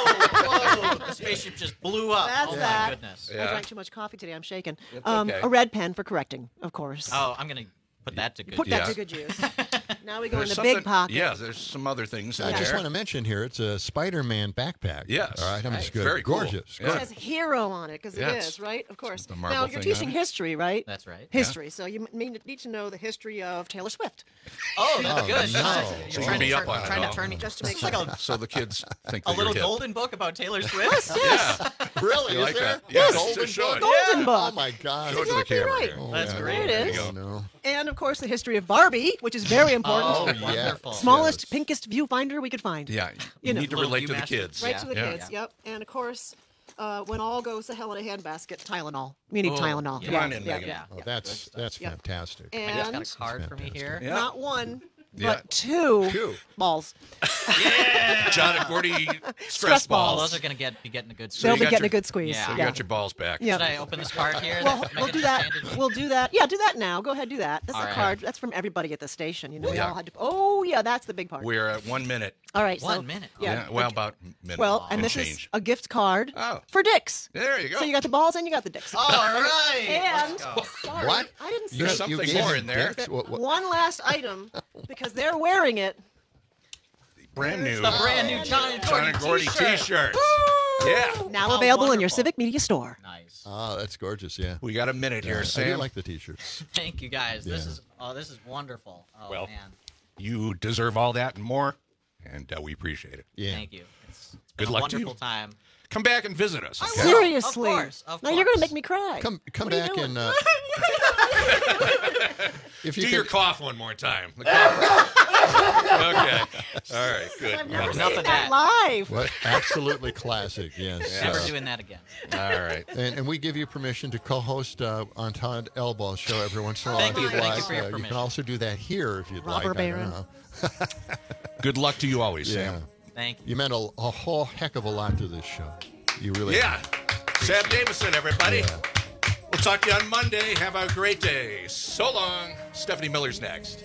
Speaker 16: Whoa! Whoa! The spaceship just blew up.
Speaker 4: That's
Speaker 16: oh,
Speaker 4: that.
Speaker 16: my goodness.
Speaker 4: I
Speaker 5: Yeah.
Speaker 4: drank too much coffee today. I'm shaking.
Speaker 5: It's
Speaker 4: Um,
Speaker 5: okay.
Speaker 4: A red pen for correcting, of course.
Speaker 16: Oh, I'm going to put that to good
Speaker 4: Put
Speaker 16: use.
Speaker 4: that
Speaker 5: Yeah.
Speaker 4: to good use. Now we go
Speaker 5: There's
Speaker 4: in the
Speaker 5: something-
Speaker 4: big pocket.
Speaker 5: Yeah, there's some other things in
Speaker 25: I
Speaker 5: there.
Speaker 25: just want to mention here, it's a Spider-Man backpack.
Speaker 5: Yes.
Speaker 25: All right, I'm
Speaker 5: Right.
Speaker 25: just good.
Speaker 5: Very cool.
Speaker 25: Gorgeous.
Speaker 5: Yeah.
Speaker 4: It has hero on it because
Speaker 5: Yes.
Speaker 4: it is, right? Of course.
Speaker 5: The Marvel
Speaker 4: Now you're
Speaker 5: thing
Speaker 4: teaching
Speaker 5: on it.
Speaker 4: history, right?
Speaker 16: That's right.
Speaker 4: History. So you m- mean need to know the history of Taylor Swift.
Speaker 16: Oh, that's
Speaker 25: Oh,
Speaker 16: good.
Speaker 25: no.
Speaker 16: You're
Speaker 5: So you
Speaker 16: trying,
Speaker 5: be
Speaker 16: to,
Speaker 5: up
Speaker 16: turn,
Speaker 5: on it,
Speaker 16: trying
Speaker 5: huh?
Speaker 16: to turn me
Speaker 4: Just to make
Speaker 16: It's like a,
Speaker 5: So the kids think
Speaker 16: a
Speaker 5: that
Speaker 16: little
Speaker 5: you're hip.
Speaker 16: golden book about Taylor Swift.
Speaker 4: Yes, yes.
Speaker 5: Yeah.
Speaker 25: Really?
Speaker 5: You
Speaker 25: Is
Speaker 5: like
Speaker 25: there?
Speaker 5: that? Yes,
Speaker 25: Golden
Speaker 5: it should.
Speaker 25: book?
Speaker 4: Golden book.
Speaker 25: Oh my God.
Speaker 5: Show it to the
Speaker 4: Exactly
Speaker 5: camera
Speaker 4: right.
Speaker 5: here.
Speaker 25: Oh,
Speaker 16: That's
Speaker 25: yeah.
Speaker 16: great.
Speaker 4: There it
Speaker 5: There
Speaker 4: is.
Speaker 5: you go.
Speaker 25: No.
Speaker 4: And of course the history of Barbie, which is very important.
Speaker 16: Oh,
Speaker 25: yeah.
Speaker 16: wonderful.
Speaker 4: Smallest,
Speaker 25: Yes.
Speaker 4: pinkest viewfinder we could find.
Speaker 5: Yeah, you,
Speaker 4: You know.
Speaker 5: need to
Speaker 16: Little
Speaker 5: relate to the
Speaker 16: Viewmaster.
Speaker 5: kids.
Speaker 4: Right
Speaker 16: Yeah.
Speaker 4: to the
Speaker 5: Yeah.
Speaker 4: kids. Yep. And of course, uh, when all goes to hell in a handbasket, Tylenol. We need
Speaker 16: Oh,
Speaker 4: Tylenol.
Speaker 16: yeah.
Speaker 5: Come on in,
Speaker 4: yeah,
Speaker 5: Megan.
Speaker 4: yeah.
Speaker 25: Oh, that's that's
Speaker 4: Yep.
Speaker 25: fantastic.
Speaker 16: I just got
Speaker 4: And
Speaker 16: a card for me here.
Speaker 5: Yeah.
Speaker 4: not one,
Speaker 5: Yeah.
Speaker 4: but two,
Speaker 5: Two.
Speaker 4: balls.
Speaker 5: John and Gordy stress,
Speaker 4: Stress
Speaker 5: balls.
Speaker 16: Well, those are going to get be getting a good
Speaker 5: So
Speaker 16: squeeze.
Speaker 4: They'll
Speaker 5: you
Speaker 4: be
Speaker 5: got
Speaker 4: getting
Speaker 5: your-
Speaker 4: a good squeeze.
Speaker 16: Yeah.
Speaker 5: So you
Speaker 4: Yeah.
Speaker 5: got your balls back.
Speaker 4: Yeah.
Speaker 16: Should I open this card here?
Speaker 4: Well,
Speaker 16: Make
Speaker 4: we'll
Speaker 16: it
Speaker 4: do that.
Speaker 16: understanded?
Speaker 4: We'll do that. Yeah, do that now. Go ahead, do that. That's
Speaker 16: All
Speaker 4: a
Speaker 16: right.
Speaker 4: card. That's from everybody at the station. You know, we
Speaker 5: Yeah.
Speaker 4: all had to. Oh, yeah, that's the big part.
Speaker 5: We're at one minute.
Speaker 4: All right,
Speaker 16: One
Speaker 4: so,
Speaker 16: minute.
Speaker 4: Yeah.
Speaker 5: well, about a minute.
Speaker 4: Well, and this
Speaker 5: change.
Speaker 4: is a gift card
Speaker 5: Oh.
Speaker 4: for Dick's.
Speaker 5: There you go.
Speaker 4: So you got the balls and you got the Dick's.
Speaker 16: All right.
Speaker 4: And
Speaker 16: Let's go.
Speaker 4: sorry,
Speaker 5: What?
Speaker 4: I didn't say
Speaker 5: There's something
Speaker 25: gave
Speaker 5: more
Speaker 25: him
Speaker 5: in there.
Speaker 25: dicks? What- what-
Speaker 4: one last item because they're wearing it.
Speaker 5: Brand new.
Speaker 16: The brand new John and
Speaker 5: John
Speaker 16: Gordy,
Speaker 5: and Gordy
Speaker 16: t-shirt.
Speaker 5: t-shirts. Yeah.
Speaker 4: Now
Speaker 16: Oh,
Speaker 4: available in your
Speaker 16: wonderful.
Speaker 4: Civic Media store.
Speaker 16: Nice.
Speaker 25: Oh, that's gorgeous. Yeah.
Speaker 5: We got a minute
Speaker 25: Yeah,
Speaker 5: here,
Speaker 25: I
Speaker 5: Sam.
Speaker 25: do like the T-shirts.
Speaker 16: Thank you guys. This
Speaker 25: Yeah.
Speaker 16: is oh, this is wonderful. Oh
Speaker 5: Well,
Speaker 16: man,
Speaker 5: You deserve all that and more, and uh, we appreciate it.
Speaker 25: Yeah.
Speaker 16: thank you. It's, it's
Speaker 5: Good
Speaker 16: been
Speaker 5: luck
Speaker 16: a
Speaker 5: to you.
Speaker 16: wonderful time.
Speaker 5: Come back and visit us. okay?
Speaker 4: Seriously.
Speaker 16: Of course, of
Speaker 4: now you're going to
Speaker 16: course.
Speaker 4: make me cry.
Speaker 25: Come, come
Speaker 4: What are you
Speaker 25: back
Speaker 4: doing?
Speaker 25: and uh, if you
Speaker 5: Do
Speaker 25: could,
Speaker 5: your cough one more time. The cough. Okay. All right. Good.
Speaker 4: I've never
Speaker 16: Enough
Speaker 4: seen
Speaker 16: of
Speaker 4: that
Speaker 16: that.
Speaker 4: live.
Speaker 25: what? Absolutely classic. Yes.
Speaker 16: Never
Speaker 25: Uh,
Speaker 16: doing that again.
Speaker 5: All right.
Speaker 25: And, and we give you permission to co-host uh, on Todd Elbow's show every once in a while.
Speaker 16: Thank
Speaker 25: if
Speaker 16: you.
Speaker 25: you'd
Speaker 16: Thank you
Speaker 25: like.
Speaker 16: for your
Speaker 25: Uh, you can
Speaker 16: permission.
Speaker 25: also do that here if you'd
Speaker 4: Robber
Speaker 25: like. I don't
Speaker 4: baron.
Speaker 25: know.
Speaker 5: Good luck to you always,
Speaker 25: Yeah.
Speaker 5: Sam.
Speaker 16: Thank you.
Speaker 25: You meant a, a whole heck of a lot to this show. You really
Speaker 5: Yeah. Sam Davison, everybody.
Speaker 25: Yeah.
Speaker 5: We'll talk to you on Monday. Have a great day. So long. Stephanie Miller's next.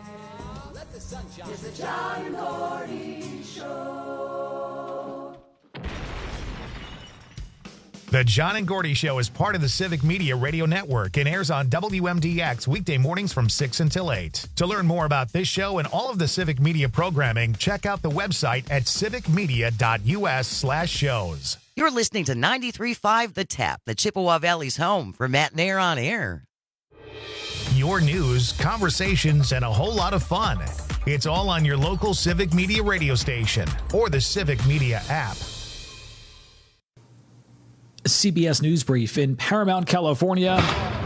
Speaker 1: The John and Gordy Show is part of the Civic Media Radio Network and airs on W M D X weekday mornings from six until eight. To learn more about this show and all of the Civic Media programming, check out the website at civicmedia.us slash shows.
Speaker 17: You're listening to ninety-three point five The Tap, the Chippewa Valley's home for Matt Nair on air.
Speaker 1: Your news, conversations, and a whole lot of fun. It's all on your local Civic Media radio station or the Civic Media app.
Speaker 2: C B S News Brief in Paramount, California.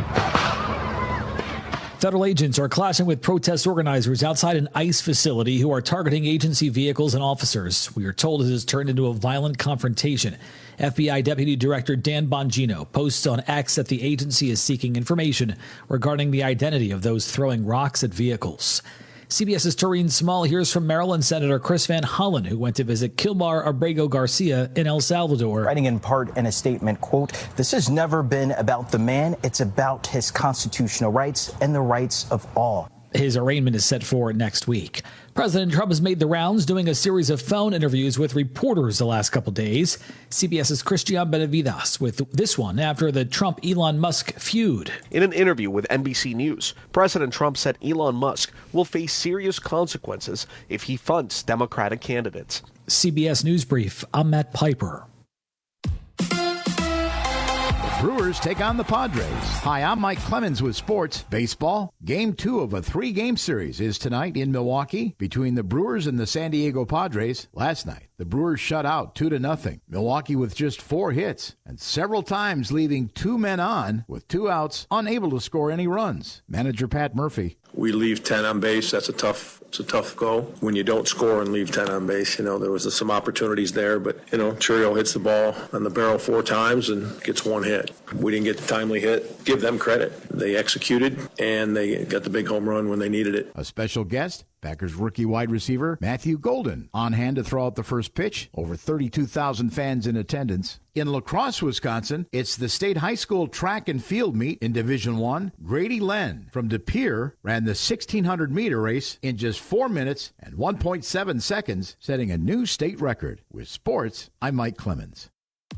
Speaker 2: Federal agents are clashing with protest organizers outside an ICE facility who are targeting agency vehicles and officers. We are told it has turned into a violent confrontation. F B I Deputy Director Dan Bongino posts on X that the agency is seeking information regarding the identity of those throwing rocks at vehicles. CBS's Tareen Small hears from Maryland Senator Chris Van Hollen, who went to visit Kilmar Abrego Garcia in El Salvador.
Speaker 3: Writing in part in a statement, quote, "This has never been about the man. It's about his constitutional rights and the rights of all."
Speaker 2: His arraignment is set for next week. President Trump has made the rounds, doing a series of phone interviews with reporters the last couple days. CBS's Christian Benavides with this one after the Trump-Elon Musk feud.
Speaker 9: In an interview with N B C News, President Trump said Elon Musk will face serious consequences if he funds Democratic candidates.
Speaker 2: C B S News Brief, I'm Matt Piper.
Speaker 10: Brewers take on the Padres. Hi, I'm Mike Clemens with sports. Baseball. Game two of a three-game series is tonight in Milwaukee between the Brewers and the San Diego Padres. Last night, the Brewers shut out two to nothing. Milwaukee with just four hits and several times leaving two men on with two outs, unable to score any runs. Manager Pat Murphy.
Speaker 11: We leave ten on base. That's a tough, it's a tough go. When you don't score and leave ten on base, you know, there was some opportunities there, but, you know, Churio hits the ball on the barrel four times and gets one hit. We didn't get the timely hit. Give them credit. They executed, and they got the big home run when they needed it.
Speaker 10: A special guest, Packers rookie wide receiver Matthew Golden, on hand to throw out the first pitch. Over thirty-two thousand fans in attendance. In La Crosse, Wisconsin, it's the state high school track and field meet in Division One. Grady Len from De Pere ran the sixteen hundred meter race in just four minutes and one point seven seconds, setting a new state record. With sports, I'm Mike Clemens.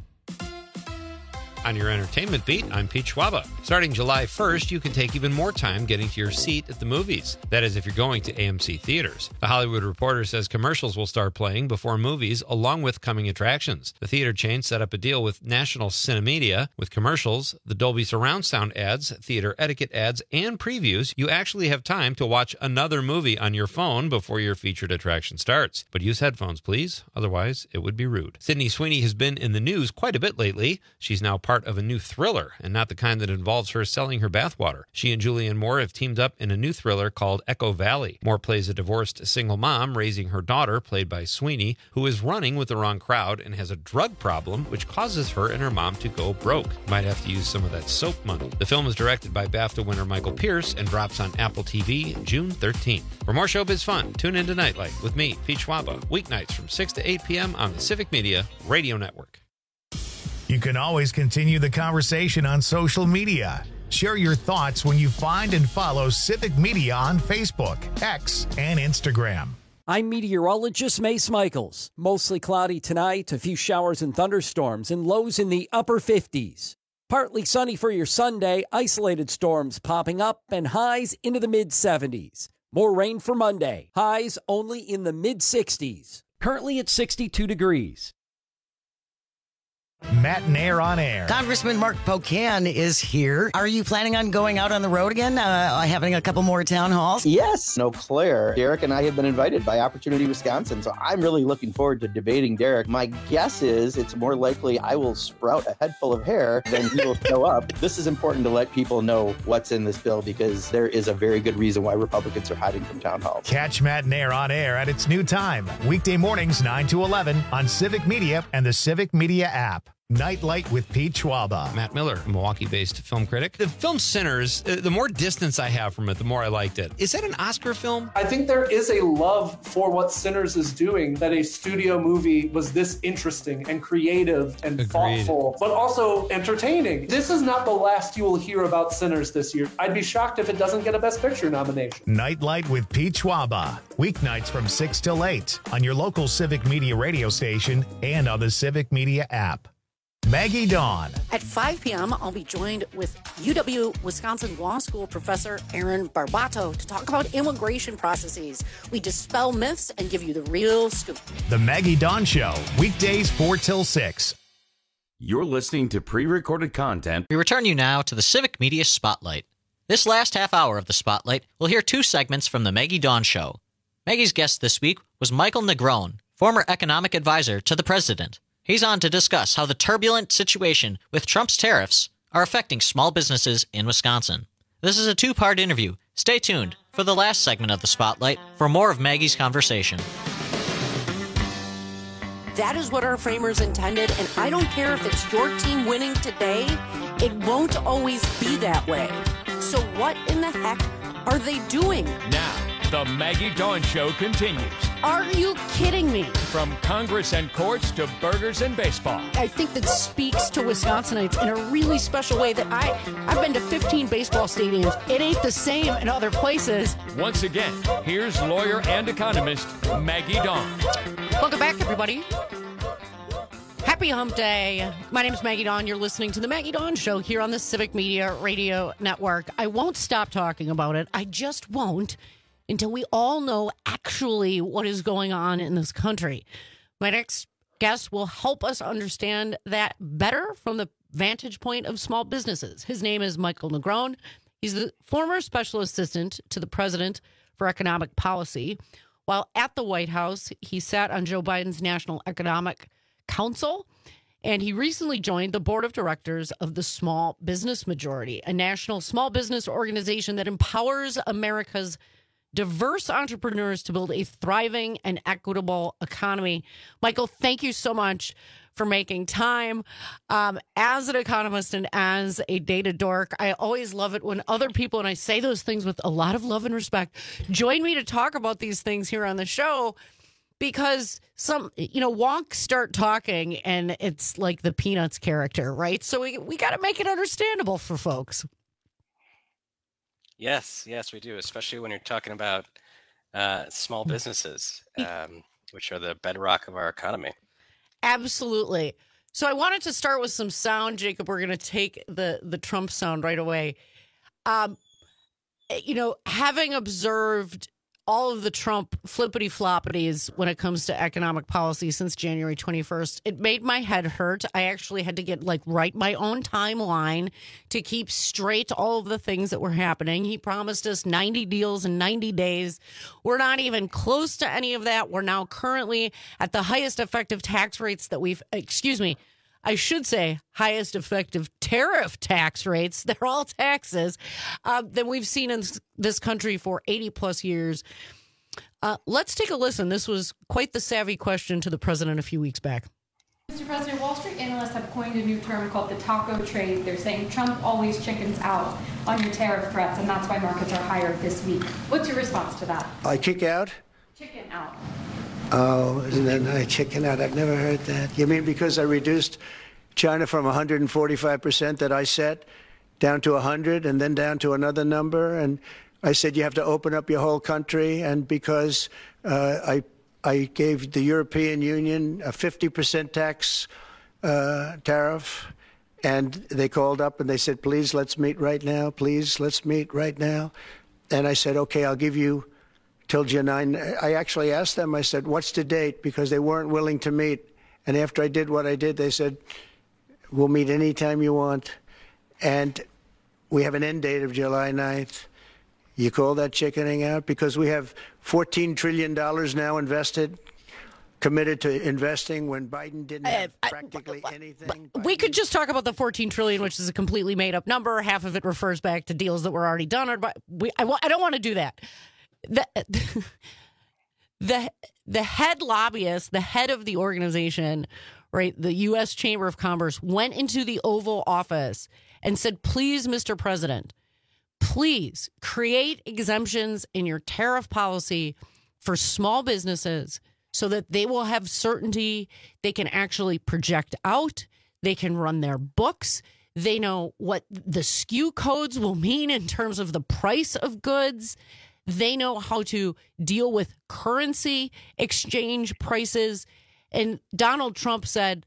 Speaker 12: On your entertainment beat, I'm Pete Schwaba. Starting July first, you can take even more time getting to your seat at the movies. That is, if you're going to A M C theaters. The Hollywood Reporter says commercials will start playing before movies, along with coming attractions. The theater chain set up a deal with National Cinemedia. With commercials, the Dolby Surround Sound ads, theater etiquette ads, and previews, you actually have time to watch another movie on your phone before your featured attraction starts. But use headphones, please. Otherwise, it would be rude. Sydney Sweeney has been in the news quite a bit lately. She's now part part of a new thriller, and not the kind that involves her selling her bathwater. She and Julianne Moore have teamed up in a new thriller called Echo Valley. Moore plays a divorced single mom raising her daughter, played by Sweeney, who is running with the wrong crowd and has a drug problem, which causes her and her mom to go broke. Might have to use some of that soap money. The film is directed by BAFTA winner Michael Pierce and drops on Apple T V June thirteenth. For more showbiz fun, tune into Nightlight with me, Pete Schwaba, weeknights from six to eight p.m. on the Civic Media Radio Network.
Speaker 1: You can always continue the conversation on social media. Share your thoughts when you find and follow Civic Media on Facebook, X, and Instagram.
Speaker 13: I'm meteorologist Mace Michaels. Mostly cloudy tonight, a few showers and thunderstorms, and lows in the upper fifties. Partly sunny for your Sunday, isolated storms popping up, and highs into the mid-seventies. More rain for Monday, highs only in the mid-sixties. Currently at sixty-two degrees.
Speaker 1: Matt and Air on Air.
Speaker 17: Congressman Mark Pocan is here. Are you planning on going out on the road again, uh, having a couple more town halls?
Speaker 14: Yes. Eau Claire. Derek and I have been invited by Opportunity Wisconsin, so I'm really looking forward to debating Derek. My guess is it's more likely I will sprout a head full of hair than he will show up. This is important to let people know what's in this bill because there is a very good reason why Republicans are hiding from town halls.
Speaker 1: Catch Matt and Air on Air at its new time, weekday mornings nine to eleven on Civic Media and the Civic Media app. Nightlight with Pete Schwaba.
Speaker 12: Matt Miller, a Milwaukee-based film critic. The film Sinners, uh, the more distance I have from it, the more I liked it. Is that an Oscar film?
Speaker 18: I think there is a love for what Sinners is doing, that a studio movie was this interesting and creative and
Speaker 12: Agreed.
Speaker 18: thoughtful, but also entertaining. This is not the last you will hear about Sinners this year. I'd be shocked if it doesn't get a Best Picture nomination.
Speaker 1: Nightlight with Pete Schwaba. Weeknights from six till eight on your local Civic Media radio station and on the Civic Media app. Maggie Dawn.
Speaker 19: At five p.m., I'll be joined with U W-Wisconsin Law School professor Aaron Barbato to talk about immigration processes. We dispel myths and give you the real scoop.
Speaker 1: The Maggie Dawn Show, weekdays four till six.
Speaker 15: You're listening to pre-recorded content.
Speaker 16: We return you now to the Civic Media Spotlight. This last half hour of the Spotlight, we'll hear two segments from the Maggie Dawn Show. Maggie's guest this week was Michael Negron, former economic advisor to the president. He's on to discuss how the turbulent situation with Trump's tariffs are affecting small businesses in Wisconsin. This is a two-part interview. Stay tuned for the last segment of the Spotlight for more of Maggie's conversation.
Speaker 19: That is what our framers intended, and I don't care if it's your team winning today, it won't always be that way. So what in the heck are they doing?
Speaker 20: Now, the Maggie Dawn Show continues.
Speaker 19: Are you kidding me?
Speaker 20: From Congress and courts to burgers and baseball.
Speaker 19: I think that speaks to Wisconsinites in a really special way that I, I've been to fifteen baseball stadiums. It ain't the same in other places.
Speaker 20: Once again, here's lawyer and economist Maggie Dawn.
Speaker 19: Welcome back, everybody. Happy Hump Day. My name is Maggie Dawn. You're listening to the Maggie Dawn Show here on the Civic Media Radio Network. I won't stop talking about it. I just won't until we all know actually what is going on in this country. My next guest will help us understand that better from the vantage point of small businesses. His name is Michael Negron. He's the former special assistant to the president for economic policy. While at the White House, he sat on Joe Biden's National Economic Council, and he recently joined the board of directors of the Small Business Majority, a national small business organization that empowers America's diverse entrepreneurs to build a thriving and equitable economy. Michael, thank you so much for making time. Um, as an economist and as a data dork, I always love it when other people, and I say those things with a lot of love and respect, join me to talk about these things here on the show, because some, you know, wonks start talking and it's like the Peanuts character, right? So we, we got to make it understandable for folks.
Speaker 21: Yes, yes, we do, especially when you're talking about uh, small businesses, um, which are the bedrock of our economy.
Speaker 19: Absolutely. So I wanted to start with some sound, Jacob. We're going to take the, the Trump sound right away. Um, you know, having observed all of the Trump flippity-floppities when it comes to economic policy since January twenty-first, it made my head hurt. I actually had to get, like, write my own timeline to keep straight all of the things that were happening. He promised us ninety deals in ninety days. We're not even close to any of that. We're now currently at the highest effective tax rates that we've, excuse me, I should say, highest effective tariff tax rates, they're all taxes, uh, than we've seen in this country for eighty plus years. Uh, let's take a listen. This was quite the savvy question to the president a few weeks back.
Speaker 6: Mister President, Wall Street analysts have coined a new term called the taco trade. They're saying Trump always chickens out on your tariff threats, and that's why markets are higher this week. What's your response to that?
Speaker 7: I kick out?
Speaker 6: Chicken out.
Speaker 7: Oh, and then I chicken out. I've never heard that. You mean because I reduced China from one hundred forty-five percent that I set down to one hundred and then down to another number? And I said you have to open up your whole country. And because uh, I I gave the European Union a fifty percent tax uh, tariff, and they called up and they said, please, let's meet right now. Please, let's meet right now. And I said, OK, I'll give you till July ninth. I actually asked them, I said, what's the date? Because they weren't willing to meet. And after I did what I did, they said, we'll meet anytime you want. And we have an end date of July ninth. You call that chickening out? Because we have fourteen trillion dollars now invested, committed to investing when Biden didn't have uh, practically I, anything.
Speaker 19: We could just talk about the fourteen trillion dollars, which is a completely made up number. Half of it refers back to deals that were already done. Or, we, I, I don't want to do that. The, the the head lobbyist, the head of the organization, right, the U S Chamber of Commerce, went into the Oval Office and said, please, Mister President, please create exemptions in your tariff policy for small businesses so that they will have certainty. They can actually project out. They can run their books. They know what the S K U codes will mean in terms of the price of goods. They know how to deal with currency exchange prices. And Donald Trump said,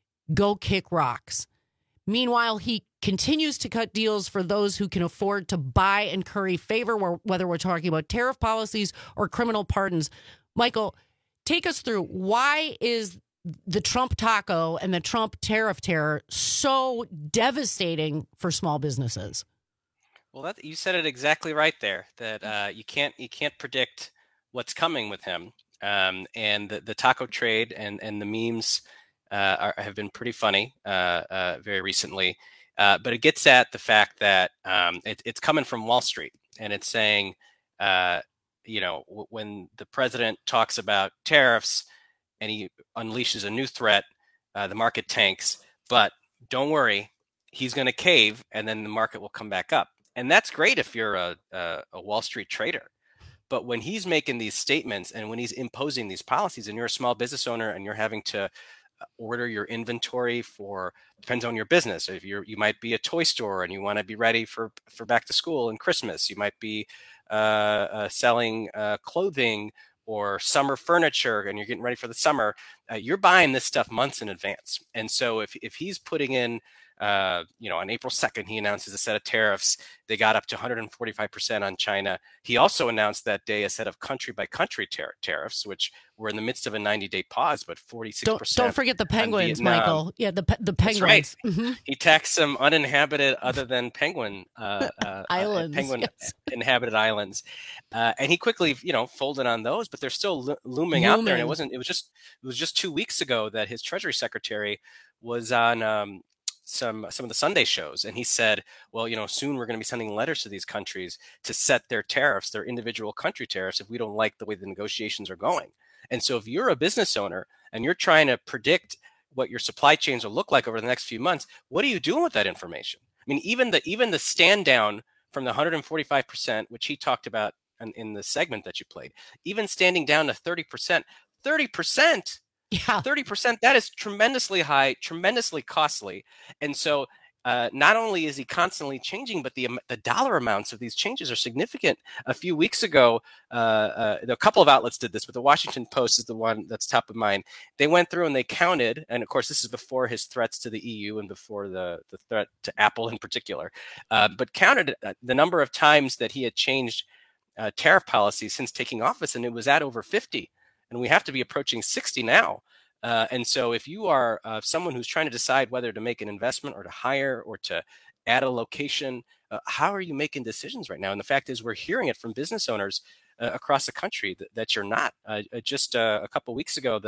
Speaker 19: go kick rocks. Meanwhile, he continues to cut deals for those who can afford to buy and curry favor, whether we're talking about tariff policies or criminal pardons. Michael, take us through, why is the Trump taco and the Trump tariff terror so devastating for small businesses?
Speaker 21: Well, that, you said it exactly right there, that uh, you can't you can't predict what's coming with him. Um, and the, the taco trade and, and the memes uh, are, have been pretty funny uh, uh, very recently. Uh, but it gets at the fact that um, it, it's coming from Wall Street, and it's saying, uh, you know, w- when the president talks about tariffs and he unleashes a new threat, uh, the market tanks. But don't worry, he's going to cave, and then the market will come back up. And that's great if you're a, a, a Wall Street trader. But when he's making these statements and when he's imposing these policies, and you're a small business owner and you're having to order your inventory for, depends on your business. If you're, you might be a toy store and you want to be ready for, for back to school and Christmas. You might be uh, uh, selling uh, clothing or summer furniture and you're getting ready for the summer. Uh, you're buying this stuff months in advance. And so if, if he's putting in, uh, you know, on April second, he announces a set of tariffs. They got up to one hundred forty-five percent on China. He also announced that day a set of country by country tar- tariffs, which were in the midst of a ninety day pause, but forty-six percent.
Speaker 19: Don't, don't forget the penguins, Michael. Yeah, the the penguins.
Speaker 21: That's right.
Speaker 19: Mm-hmm.
Speaker 21: He taxed some uninhabited other than penguin uh, uh,
Speaker 19: islands,
Speaker 21: penguin
Speaker 19: yes.
Speaker 21: inhabited islands, uh, and he quickly, you know, folded on those. But they're still lo- looming, looming out there. And it wasn't. It was just. It was just two weeks ago that his Treasury Secretary was on. Um, some some of the Sunday shows, and he said, well, you know, soon we're going to be sending letters to these countries to set their tariffs, their individual country tariffs, if we don't like the way the negotiations are going. And so if you're a business owner and you're trying to predict what your supply chains will look like over the next few months, what are you doing with that information? I mean, even the even the stand down from the one hundred forty-five percent, which he talked about in, in the segment that you played, even standing down to thirty percent, thirty percent.
Speaker 19: Yeah,
Speaker 21: thirty percent, that is tremendously high, tremendously costly. And so uh, not only is he constantly changing, but the the dollar amounts of these changes are significant. A few weeks ago, uh, uh, a couple of outlets did this, but the Washington Post is the one that's top of mind. They went through and they counted, and of course, this is before his threats to the E U and before the, the threat to Apple in particular, uh, but counted the number of times that he had changed uh, tariff policy since taking office, and it was at over fifty. And we have to be approaching sixty now. Uh, and so if you are uh, someone who's trying to decide whether to make an investment or to hire or to add a location, uh, how are you making decisions right now? And the fact is, we're hearing it from business owners uh, across the country that, that you're not. Uh, just uh, a couple of weeks ago, the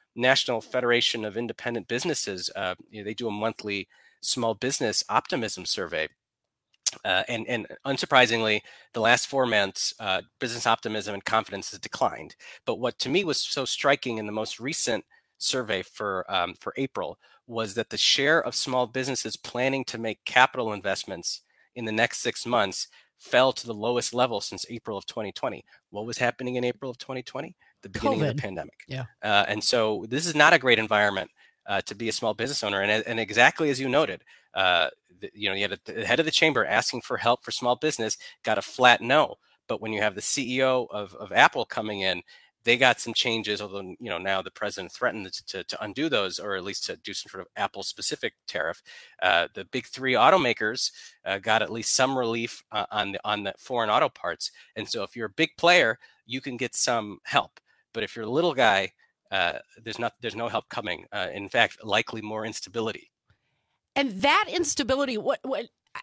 Speaker 21: National Federation of Independent Businesses, uh, you know, they do a monthly small business optimism survey. Uh, and, and unsurprisingly, the last four months, uh, business optimism and confidence has declined. But what to me was so striking in the most recent survey for um, for April was that the share of small businesses planning to make capital investments in the next six months fell to the lowest level since April of twenty twenty. What was happening in April of twenty twenty? The beginning
Speaker 19: COVID.
Speaker 21: of the pandemic.
Speaker 19: Yeah.
Speaker 21: Uh, and so this is not a great environment uh, to be a small business owner. And, and exactly as you noted, uh, the, you know, you had a, the head of the chamber asking for help for small business, got a flat no. But when you have the C E O of, of Apple coming in, they got some changes, although, you know, now the president threatened to, to undo those, or at least to do some sort of Apple-specific tariff. Uh, the big three automakers uh, got at least some relief uh, on the on the foreign auto parts. And so if you're a big player, you can get some help. But if you're a little guy, uh, there's not there's no help coming. Uh, in fact, likely more instability.
Speaker 19: And that instability, what what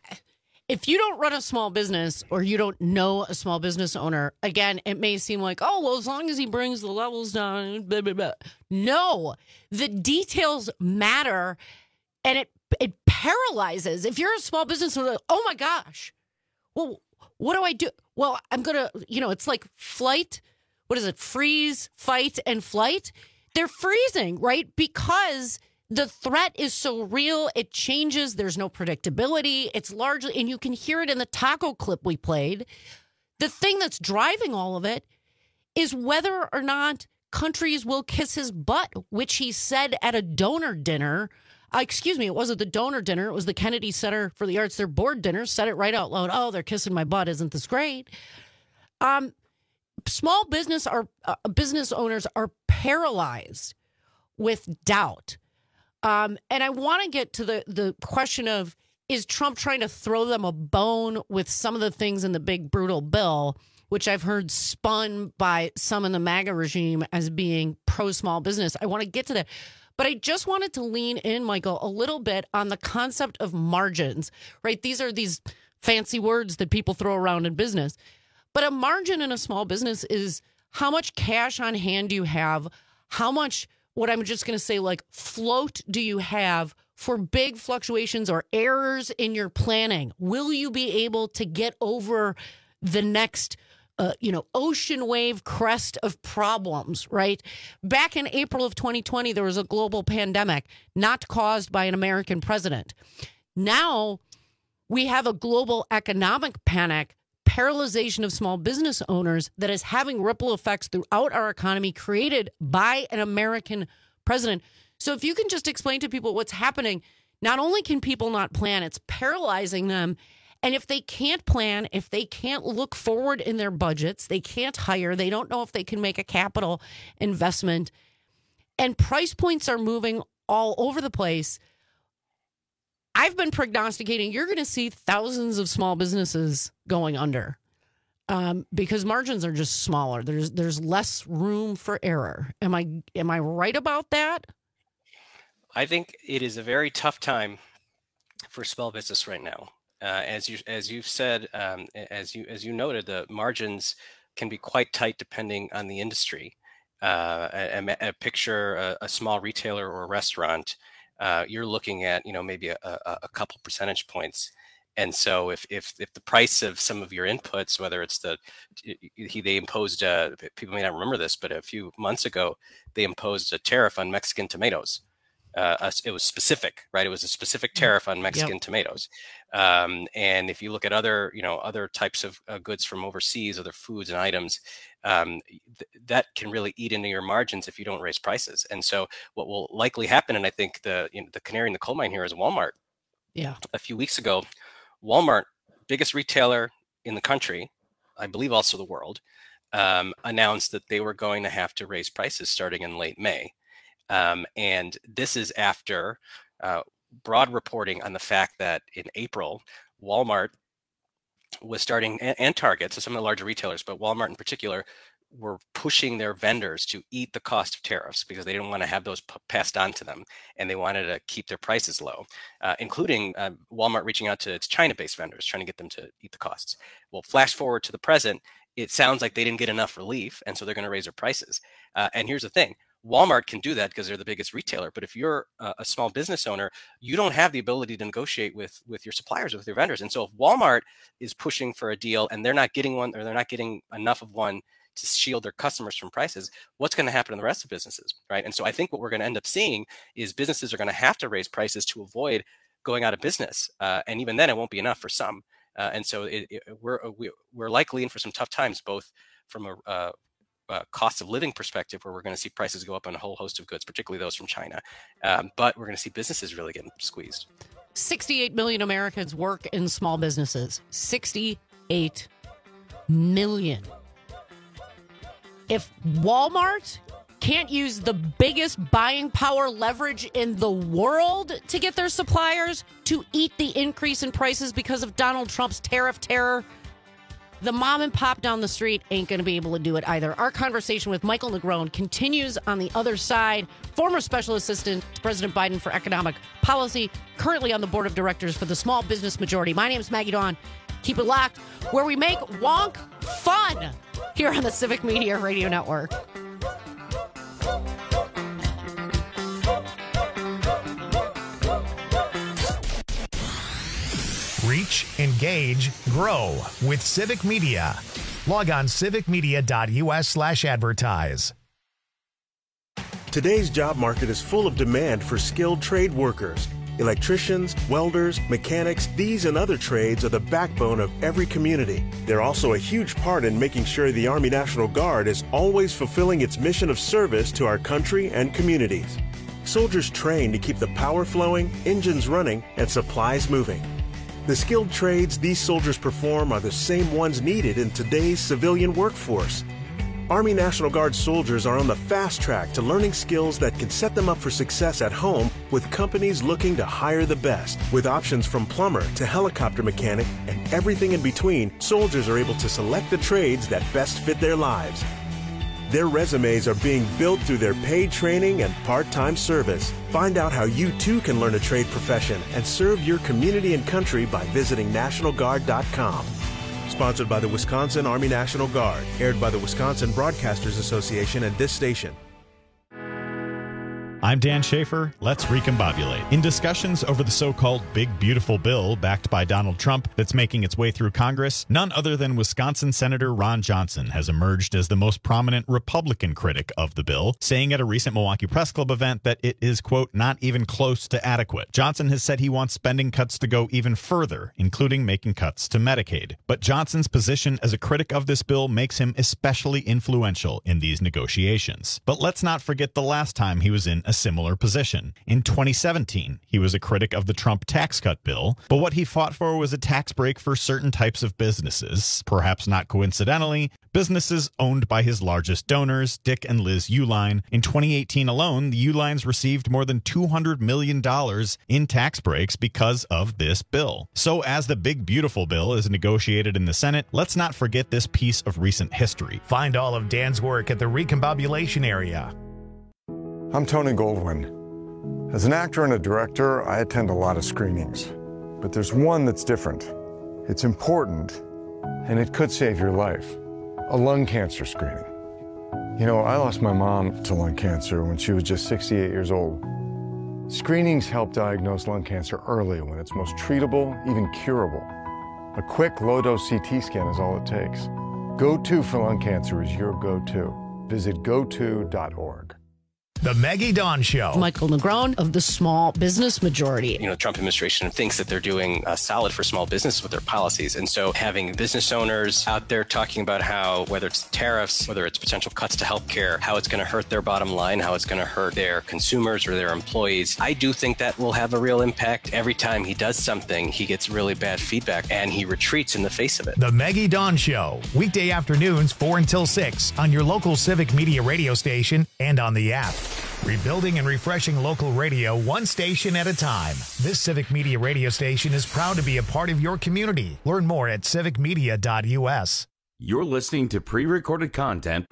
Speaker 19: if you don't run a small business or you don't know a small business owner, again, it may seem like, oh, well, as long as he brings the levels down, blah, blah, blah. No, the details matter, and it it paralyzes. If you're a small business owner, oh my gosh, well, what do I do? Well, I'm going to, you know, it's like flight. What is it? Freeze, fight, and flight. They're freezing, right? Because the threat is so real. It changes. There's no predictability. It's largely, and you can hear it in the taco clip we played. The thing that's driving all of it is whether or not countries will kiss his butt, which he said at a donor dinner. Uh, excuse me, it wasn't the donor dinner. It was the Kennedy Center for the Arts, their board dinner. Said it right out loud. Oh, they're kissing my butt. Isn't this great? Um, small business are uh, business owners are paralyzed with doubt. Um, and I want to get to the, the question of, is Trump trying to throw them a bone with some of the things in the big brutal bill, which I've heard spun by some in the MAGA regime as being pro-small business. I want to get to that. But I just wanted to lean in, Michael, a little bit on the concept of margins, right? These are these fancy words that people throw around in business. But a margin in a small business is how much cash on hand do you have, how much, what I'm just going to say, like float do you have for big fluctuations or errors in your planning? Will you be able to get over the next, uh, you know, ocean wave crest of problems, right? Back in April of twenty twenty, there was a global pandemic not caused by an American president. Now we have a global economic panic, paralyzation of small business owners that is having ripple effects throughout our economy created by an American president. So if you can just explain to people what's happening, not only can people not plan, it's paralyzing them. And if they can't plan, if they can't look forward in their budgets, they can't hire, they don't know if they can make a capital investment, and price points are moving all over the place. I've been prognosticating you're going to see thousands of small businesses going under um, because margins are just smaller. There's there's less room for error. Am I am I right about that?
Speaker 21: I think it is a very tough time for small business right now. Uh, as you as you've said, um, as you as you noted, the margins can be quite tight depending on the industry. Uh, a, a picture a, a small retailer or a restaurant. Uh, you're looking at, you know, maybe a, a, a couple percentage points. And so if, if if the price of some of your inputs, whether it's the, he, they imposed, uh, people may not remember this, but a few months ago, they imposed a tariff on Mexican tomatoes. Uh, it was specific, right? It was a specific tariff on Mexican yep. tomatoes. Um, and if you look at other, you know, other types of uh, goods from overseas, other foods and items, um, th- that can really eat into your margins if you don't raise prices. And so what will likely happen, and I think the you know, the canary in the coal mine here is Walmart.
Speaker 19: Yeah.
Speaker 21: A few weeks ago, Walmart, biggest retailer in the country, I believe also the world, um, announced that they were going to have to raise prices starting in late May. Um, and this is after uh, broad reporting on the fact that in April, Walmart was starting, and, and Target, so some of the larger retailers, but Walmart in particular, were pushing their vendors to eat the cost of tariffs because they didn't want to have those p- passed on to them, and they wanted to keep their prices low, uh, including uh, Walmart reaching out to its China-based vendors, trying to get them to eat the costs. Well, flash forward to the present, it sounds like they didn't get enough relief, and so they're going to raise their prices. Uh, and here's the thing. Walmart can do that because they're the biggest retailer. But if you're a, a small business owner, you don't have the ability to negotiate with, with your suppliers, with your vendors. And so if Walmart is pushing for a deal and they're not getting one, or they're not getting enough of one to shield their customers from prices, what's going to happen in the rest of businesses, right? And so I think what we're going to end up seeing is businesses are going to have to raise prices to avoid going out of business. Uh, and even then, it won't be enough for some. Uh, and so it, it, we're we're likely in for some tough times, both from a uh, uh, cost of living perspective, where we're going to see prices go up on a whole host of goods, particularly those from China. Um, but we're going to see businesses really getting squeezed.
Speaker 19: sixty-eight million Americans work in small businesses. sixty-eight million. If Walmart can't use the biggest buying power leverage in the world to get their suppliers to eat the increase in prices because of Donald Trump's tariff terror, the mom and pop down the street ain't going to be able to do it either. Our conversation with Michael Negron continues on the other side. Former Special Assistant to President Biden for Economic Policy, currently on the board of directors for the Small Business Majority. My name is Maggie Dawn. Keep it locked, where we make wonk fun here on the Civic Media Radio Network.
Speaker 1: Reach, engage, grow with Civic Media. Log on civicmedia.us slash advertise.
Speaker 4: Today's job market is full of demand for skilled trade workers. Electricians, welders, mechanics, these and other trades are the backbone of every community. They're also a huge part in making sure the Army National Guard is always fulfilling its mission of service to our country and communities. Soldiers train to keep the power flowing, engines running, and supplies moving. The skilled trades these soldiers perform are the same ones needed in today's civilian workforce. Army National Guard soldiers are on the fast track to learning skills that can set them up for success at home with companies looking to hire the best. With options from plumber to helicopter mechanic and everything in between, soldiers are able to select the trades that best fit their lives. Their resumes are being built through their paid training and part-time service. Find out how you too can learn a trade profession and serve your community and country by visiting national guard dot com. Sponsored by the Wisconsin Army National Guard. Aired by the Wisconsin Broadcasters Association and this station.
Speaker 8: I'm Dan Schaefer. Let's recombobulate. In discussions over the so-called Big Beautiful Bill backed by Donald Trump that's making its way through Congress, none other than Wisconsin Senator Ron Johnson has emerged as the most prominent Republican critic of the bill, saying at a recent Milwaukee Press Club event that it is, quote, not even close to adequate. Johnson has said he wants spending cuts to go even further, including making cuts to Medicaid. But Johnson's position as a critic of this bill makes him especially influential in these negotiations. But let's not forget the last time he was in a similar position. In twenty seventeen, he was a critic of the Trump tax cut bill, but what he fought for was a tax break for certain types of businesses, perhaps not coincidentally, businesses owned by his largest donors, Dick and Liz Uihlein. In twenty eighteen alone, the Uihleins received more than two hundred million dollars in tax breaks because of this bill. So as the Big Beautiful Bill is negotiated in the Senate, let's not forget this piece of recent history.
Speaker 1: Find all of Dan's work at the Recombobulation area.
Speaker 22: I'm Tony Goldwyn. As an actor and a director, I attend a lot of screenings. But there's one that's different. It's important, and it could save your life. A lung cancer screening. You know, I lost my mom to lung cancer when she was just sixty-eight years old. Screenings help diagnose lung cancer early when it's most treatable, even curable. A quick, low-dose C T scan is all it takes. Go To for lung cancer is your go-to. Visit go to dot org.
Speaker 1: The Maggie Dawn Show.
Speaker 19: Michael Negron of the Small Business Majority.
Speaker 21: You know, the Trump administration thinks that they're doing uh, solid for small business with their policies. And so having business owners out there talking about how, whether it's tariffs, whether it's potential cuts to healthcare, how it's going to hurt their bottom line, how it's going to hurt their consumers or their employees, I do think that will have a real impact. Every time he does something, he gets really bad feedback and he retreats in the face of it.
Speaker 1: The Maggie Dawn Show. Weekday afternoons, four until six on your local Civic Media radio station and on the app. Rebuilding and refreshing local radio one station at a time. This Civic Media radio station is proud to be a part of your community. Learn more at civic media dot u s.
Speaker 15: You're listening to pre-recorded content.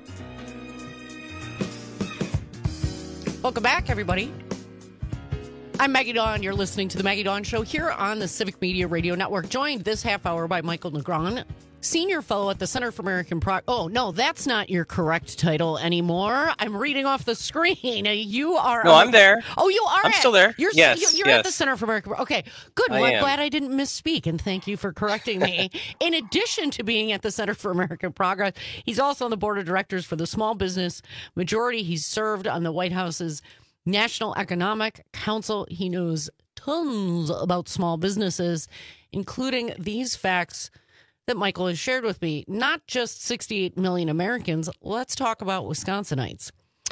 Speaker 19: Welcome back, everybody. I'm Maggie Dawn. You're listening to the Maggie Dawn Show here on the Civic Media Radio Network. Joined this half hour by Michael Negron, Senior Fellow at the Center for American Progress. Oh, no, that's not your correct title anymore. I'm reading off the screen. You are...
Speaker 21: No, I'm there.
Speaker 19: Oh, you are?
Speaker 21: I'm
Speaker 19: at,
Speaker 21: still there.
Speaker 19: You're,
Speaker 21: yes,
Speaker 19: You're
Speaker 21: yes.
Speaker 19: at the Center for American Progress. Okay, good.
Speaker 21: I
Speaker 19: Well, I'm
Speaker 21: am.
Speaker 19: glad I didn't misspeak, and thank you for correcting me. In addition to being at the Center for American Progress, he's also on the board of directors for the Small Business Majority. He's served on the White House's National Economic Council. He knows tons about small businesses, including these facts that Michael has shared with me. Not just sixty-eight million Americans. Let's talk about Wisconsinites.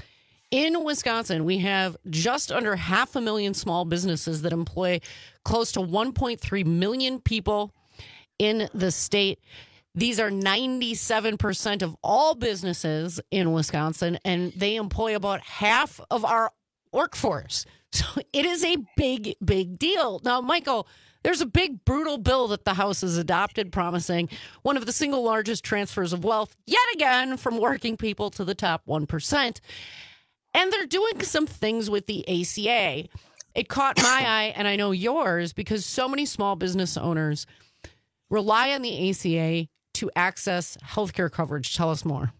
Speaker 19: In Wisconsin, we have just under half a million small businesses that employ close to one point three million people in the state. These are ninety-seven percent of all businesses in Wisconsin, and they employ about half of our workforce. So it is a big, big deal. Now, Michael, there's a big, brutal bill that the House has adopted promising one of the single largest transfers of wealth, yet again, from working people to the top one percent. And they're doing some things with the A C A. It caught my eye, and I know yours, because so many small business owners rely on the A C A to access healthcare coverage. Tell us more.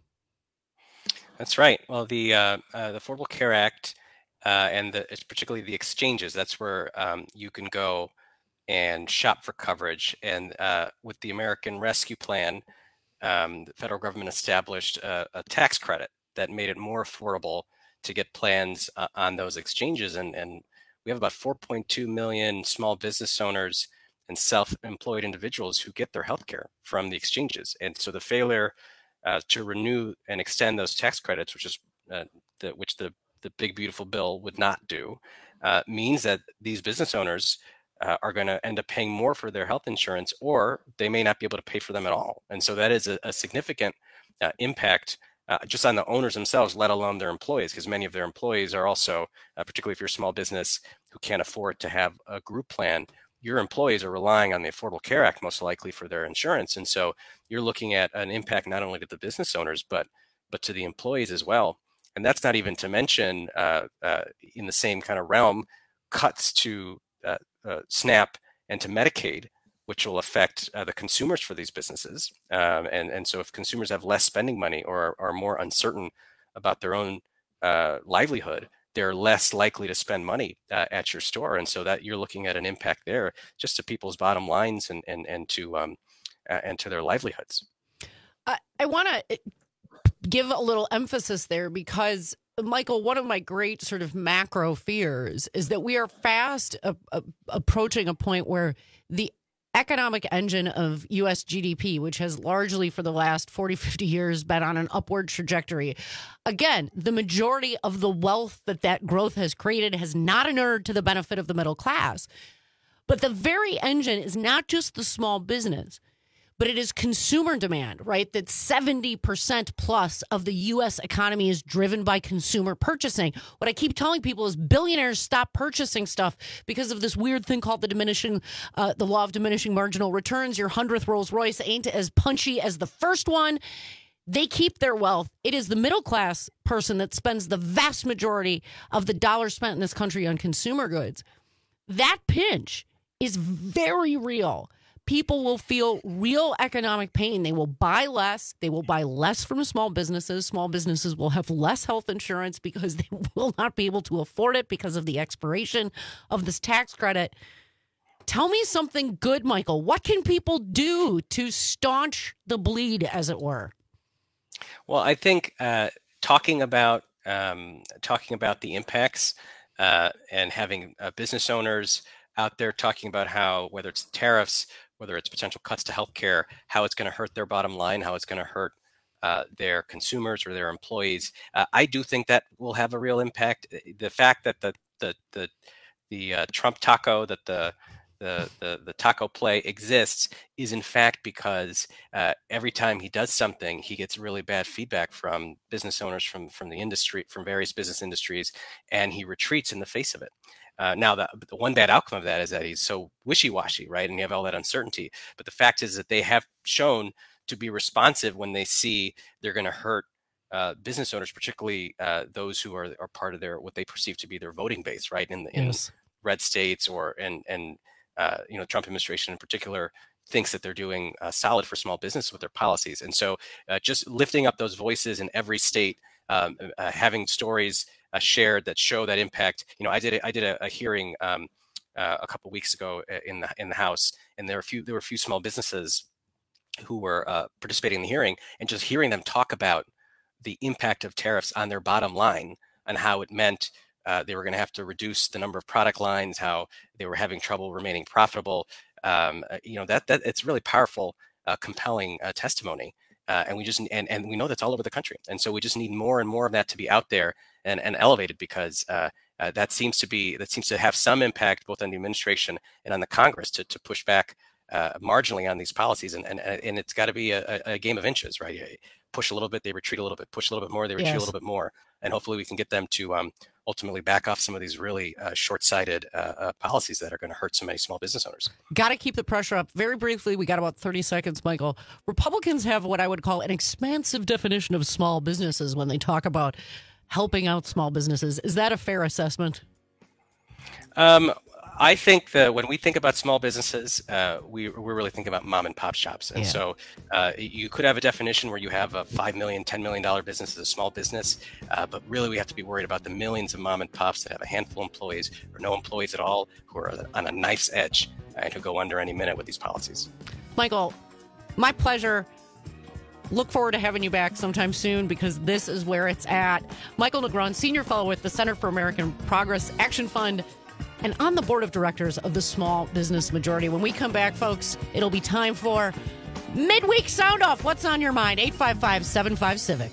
Speaker 21: That's right. Well, the uh, uh, the Affordable Care Act uh, and the, it's particularly the exchanges, that's where um, you can go and shop for coverage. And uh, with the American Rescue Plan, um, the federal government established a, a tax credit that made it more affordable to get plans uh, on those exchanges. And, and we have about four point two million small business owners and self-employed individuals who get their health care from the exchanges. And so the failure uh, to renew and extend those tax credits, which is uh, the, which the, the big, beautiful bill would not do, uh, means that these business owners uh, are going to end up paying more for their health insurance, or they may not be able to pay for them at all. And so that is a, a significant uh, impact uh, just on the owners themselves, let alone their employees, because many of their employees are also, uh, particularly if you're a small business who can't afford to have a group plan, your employees are relying on the Affordable Care Act most likely for their insurance. And so you're looking at an impact not only to the business owners, but but to the employees as well. And that's not even to mention uh, uh, in the same kind of realm, cuts to uh, uh, SNAP and to Medicaid, which will affect uh, the consumers for these businesses. Um, and, and so if consumers have less spending money or are more uncertain about their own uh, livelihood, they're less likely to spend money uh, at your store. And so that you're looking at an impact there just to people's bottom lines and, and, and to um, uh, and to their livelihoods.
Speaker 19: I, I want to give a little emphasis there because, Michael, one of my great sort of macro fears is that we are fast a, a, approaching a point where the economic engine of U S G D P, which has largely for the last forty, fifty years been on an upward trajectory. Again, the majority of the wealth that that growth has created has not inured to the benefit of the middle class. But the very engine is not just the small business, but it is consumer demand, right? That seventy percent plus of the U S economy is driven by consumer purchasing. What I keep telling people is billionaires stop purchasing stuff because of this weird thing called the diminishing, uh, the law of diminishing marginal returns. Your hundredth Rolls Royce ain't as punchy as the first one. They keep their wealth. It is the middle class person that spends the vast majority of the dollars spent in this country on consumer goods. That pinch is very real. People will feel real economic pain. They will buy less. They will buy less from small businesses. Small businesses will have less health insurance because they will not be able to afford it because of the expiration of this tax credit. Tell me something good, Michael. What can people do to staunch the bleed, as it were?
Speaker 21: Well, I think uh, talking about um, talking about the impacts uh, and having uh, business owners out there talking about how, whether it's tariffs, whether it's potential cuts to healthcare, how it's going to hurt their bottom line, how it's going to hurt uh, their consumers or their employees. Uh, I do think that will have a real impact. The fact that the the the the uh, Trump taco, that the the the the taco play exists, is in fact because uh, every time he does something, he gets really bad feedback from business owners, from from the industry, from various business industries, and he retreats in the face of it. Uh, now, the, the one bad outcome of that is that he's so wishy-washy, right? And you have all that uncertainty. But the fact is that they have shown to be responsive when they see they're going to hurt uh, business owners, particularly uh, those who are, are part of their what they perceive to be their voting base, right? In the in,
Speaker 19: yes.
Speaker 21: red states or and and uh, you know, Trump administration in particular thinks that they're doing uh, solid for small business with their policies. And so uh, just lifting up those voices in every state, um, uh, having stories uh, shared that show that impact. You know, I did a, I did a, a hearing um, uh, a couple weeks ago in the in the House, and there were a few there were a few small businesses who were uh, participating in the hearing, and just hearing them talk about the impact of tariffs on their bottom line and how it meant uh, they were going to have to reduce the number of product lines, how they were having trouble remaining profitable. Um, you know, that that it's really powerful, uh, compelling uh, testimony. Uh, and we just and, and we know that's all over the country. And so we just need more and more of that to be out there and, and elevated, because uh, uh, that seems to be that seems to have some impact both on the administration and on the Congress to, to push back uh, marginally on these policies. And and, and it's got to be a, a game of inches, right? You push a little bit, they retreat a little bit, push a little bit more, they retreat yes. a little bit more. And hopefully we can get them to um, ultimately back off some of these really uh, short-sighted uh, uh, policies that are going to hurt so many small business owners.
Speaker 19: Got to keep the pressure up. Very briefly, we got about thirty seconds, Michael. Republicans have what I would call an expansive definition of small businesses when they talk about helping out small businesses. Is that a fair assessment?
Speaker 21: Um, I think that when we think about small businesses, uh, we, we're really thinking about mom and pop shops. And yeah. so uh, you could have a definition where you have a five million dollars, ten million dollars business as a small business. Uh, but really, we have to be worried about the millions of mom and pops that have a handful of employees or no employees at all, who are on a knife's edge and who go under any minute with these policies.
Speaker 19: Michael, my pleasure. Look forward to having you back sometime soon, because this is where it's at. Michael Negron, Senior Fellow with the Center for American Progress Action Fund, and on the board of directors of the Small Business Majority. When we come back, folks, it'll be time for Midweek Sound Off. What's on your mind? eight five five, seven five, Civic.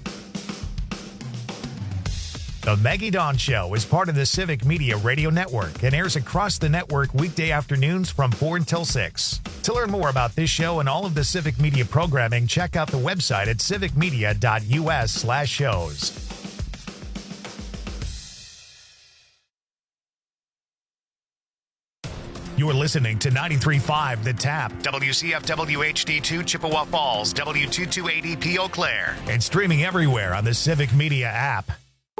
Speaker 1: The Maggie Dawn Show is part of the Civic Media Radio Network and airs across the network weekday afternoons from four until six. To learn more about this show and all of the Civic Media programming, check out the website at civicmedia.us slash shows. You're listening to ninety-three point five The Tap, W C F W H D two Chippewa Falls, W two two eight zero P Eau Claire, and streaming everywhere on the Civic Media app.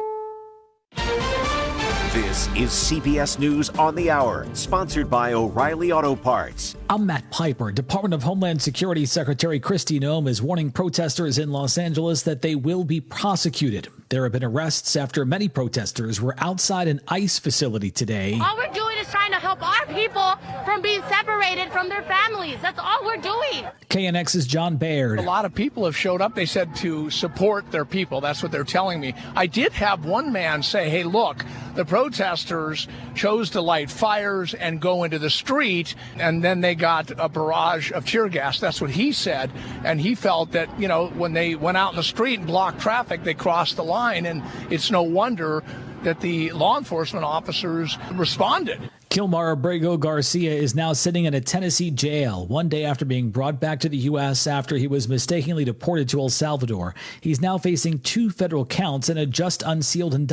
Speaker 3: This is C B S News on the Hour, sponsored by O'Reilly Auto Parts.
Speaker 2: I'm Matt Piper. Department of Homeland Security Secretary Kristi Noem is warning protesters in Los Angeles that they will be prosecuted. There have been arrests after many protesters were outside an ICE facility today.
Speaker 5: All we're doing is trying to help our people from being separated from their families. That's all we're doing.
Speaker 2: K N X's John Baird.
Speaker 23: A lot of people have showed up. They said to support their people. That's what they're telling me. I did have one man say, hey, look, the protesters chose to light fires and go into the street, and then they got a barrage of tear gas. That's what he said. And he felt that, you know, when they went out in the street and blocked traffic, they crossed the line. And it's no wonder that the law enforcement officers responded.
Speaker 2: Kilmar Abrego Garcia is now sitting in a Tennessee jail one day after being brought back to the U S after he was mistakenly deported to El Salvador. He's now facing two federal counts and a just unsealed indictment.